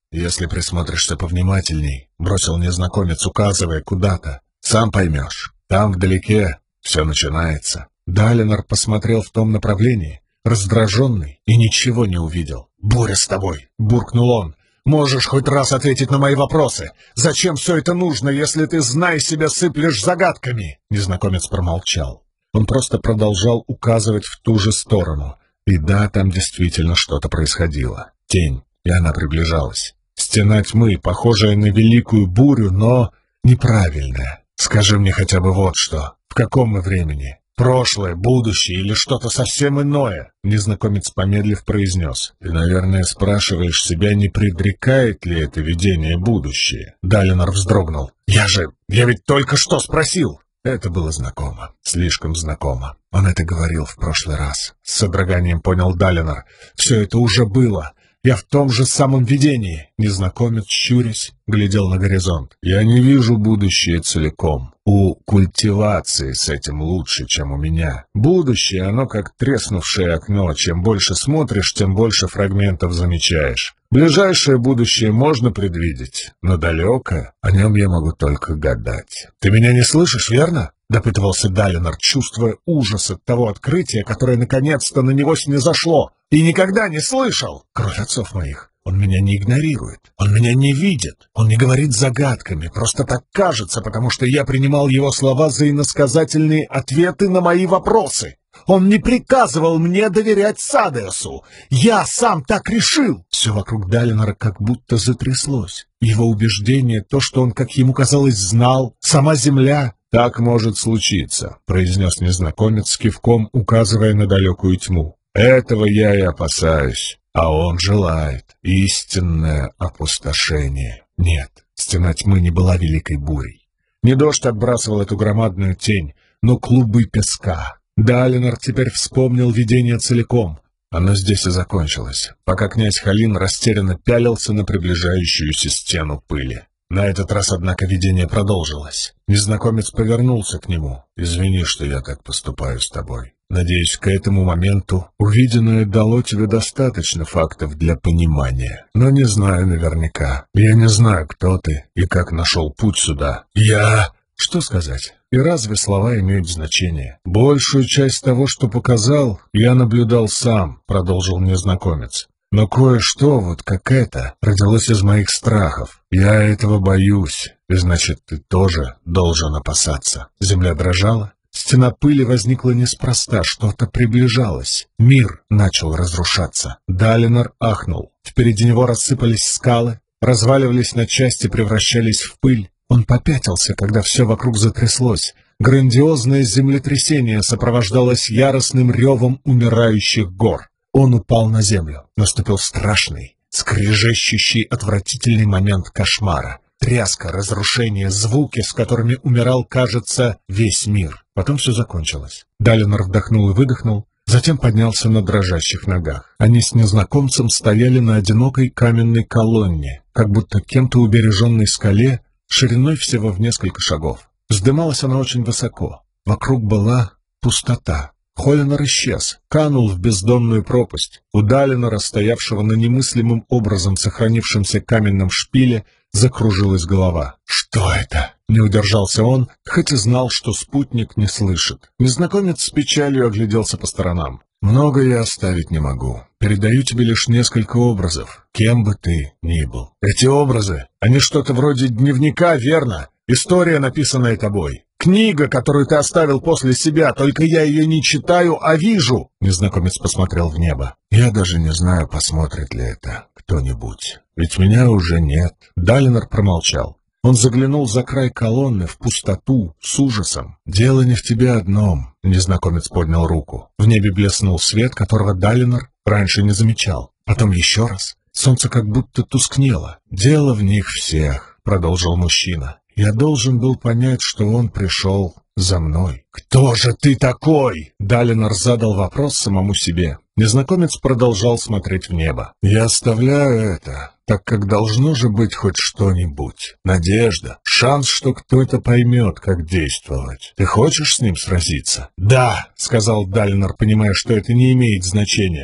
Если присмотришься повнимательней, — бросил незнакомец, указывая куда-то, — сам поймешь. Там вдалеке все начинается. Далинор посмотрел в том направлении, раздраженный, и ничего не увидел. «Буря с тобой!» — буркнул он. «Можешь хоть раз ответить на мои вопросы? Зачем все это нужно, если ты, зная себя, сыплешь загадками?» Незнакомец промолчал. Он просто продолжал указывать в ту же сторону. И да, там действительно что-то происходило. Тень, и она приближалась. Стена тьмы, похожая на великую бурю, но неправильная. Скажи мне хотя бы вот что. В каком мы времени? Прошлое, будущее или что-то совсем иное?» Незнакомец, помедлив, произнес. «Ты, наверное, спрашиваешь себя, не предрекает ли это видение будущее?» Далинор вздрогнул. «Я же... я ведь только что спросил!» Это было знакомо. Слишком знакомо. Он это говорил в прошлый раз. С содроганием понял Далинор. «Все это уже было. Я в том же самом видении». Незнакомец, щурясь, глядел на горизонт. «Я не вижу будущее целиком. У культивации с этим лучше, чем у меня. Будущее, оно как треснувшее окно. Чем больше смотришь, тем больше фрагментов замечаешь. Ближайшее будущее можно предвидеть, но далекое, о нем я могу только гадать». «Ты меня не слышишь, верно?» — допытывался Далинор, чувствуя ужас от того открытия, которое наконец-то на него снизошло. «И никогда не слышал!» «Кровь отцов моих! Он меня не игнорирует, он меня не видит, он не говорит загадками, просто так кажется, потому что я принимал его слова за иносказательные ответы на мои вопросы. Он не приказывал мне доверять Садеусу. Я сам так решил!» Все вокруг Далинора как будто затряслось. Его убеждение, то, что он, как ему казалось, знал, сама земля. «Так может случиться», — произнес незнакомец с кивком, указывая на далекую тьму. «Этого я и опасаюсь, а он желает истинное опустошение». Нет, стена тьмы не была великой бурей. Не дождь отбрасывал эту громадную тень, но клубы песка. Далинор теперь вспомнил видение целиком. Оно здесь и закончилось, пока князь Халин растерянно пялился на приближающуюся стену пыли. На этот раз, однако, видение продолжилось. Незнакомец повернулся к нему. «Извини, что я так поступаю с тобой. Надеюсь, к этому моменту увиденное дало тебе достаточно фактов для понимания. Но не знаю наверняка. Я не знаю, кто ты и как нашел путь сюда. Я...» Что сказать? И разве слова имеют значение? «Большую часть того, что показал, я наблюдал сам», — продолжил незнакомец. «Но кое-что, вот как это, родилось из моих страхов. Я этого боюсь, и значит, ты тоже должен опасаться». Земля дрожала. Стена пыли возникла неспроста, что-то приближалось. Мир начал разрушаться. Далинор ахнул. Впереди него рассыпались скалы, разваливались на части, превращались в пыль. Он попятился, когда все вокруг затряслось. Грандиозное землетрясение сопровождалось яростным ревом умирающих гор. Он упал на землю. Наступил страшный, скрежещущий, отвратительный момент кошмара. Тряска, разрушение, звуки, с которыми умирал, кажется, весь мир. Потом все закончилось. Далинор вдохнул и выдохнул, затем поднялся на дрожащих ногах. Они с незнакомцем стояли на одинокой каменной колонне, как будто кем-то убереженной скале, шириной всего в несколько шагов. Вздымалась она очень высоко. Вокруг была пустота. Холинор исчез, канул в бездонную пропасть. У Далинора, стоявшего на немыслимым образом сохранившемся каменном шпиле, закружилась голова. «Что это?» — не удержался он, хоть и знал, что спутник не слышит. Незнакомец с печалью огляделся по сторонам. «Много я оставить не могу. Передаю тебе лишь несколько образов, кем бы ты ни был. Эти образы, они что-то вроде дневника, верно? История, написанная тобой. Книга, которую ты оставил после себя, только я ее не читаю, а вижу». Незнакомец посмотрел в небо. «Я даже не знаю, посмотрит ли это кто-нибудь. Ведь меня уже нет». Далинор промолчал. Он заглянул за край колонны в пустоту с ужасом. «Дело не в тебе одном», — незнакомец поднял руку. В небе блеснул свет, которого Далинор раньше не замечал. Потом еще раз. Солнце как будто тускнело. «Дело в них всех», — продолжил мужчина. «Я должен был понять, что он пришел за мной». «Кто же ты такой?» Далинор задал вопрос самому себе. Незнакомец продолжал смотреть в небо. «Я оставляю это, так как должно же быть хоть что-нибудь. Надежда, шанс, что кто-то поймет, как действовать. Ты хочешь с ним сразиться?» «Да», — сказал Далинор, понимая, что это не имеет значения.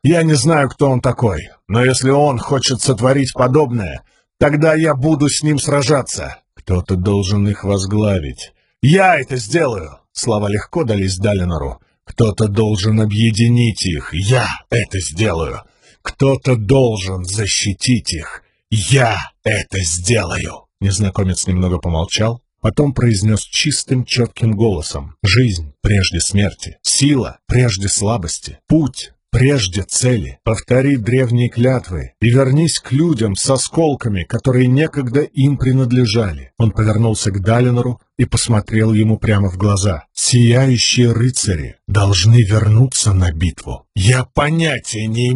Я не знаю, кто он такой, но если он хочет сотворить подобное, тогда я буду с ним сражаться. Кто-то должен их возглавить. Я это сделаю!» Слова легко дались Далинору. «Кто-то должен объединить их. Я это сделаю. Кто-то должен защитить их. Я это сделаю!» Незнакомец немного помолчал, потом произнес чистым, четким голосом: «Жизнь прежде смерти, сила прежде слабости, путь прежде цели. Повтори древние клятвы и вернись к людям с осколками, которые некогда им принадлежали». Он повернулся к Далинору и посмотрел ему прямо в глаза. «Сияющие рыцари должны вернуться на битву. Я понятия не имею,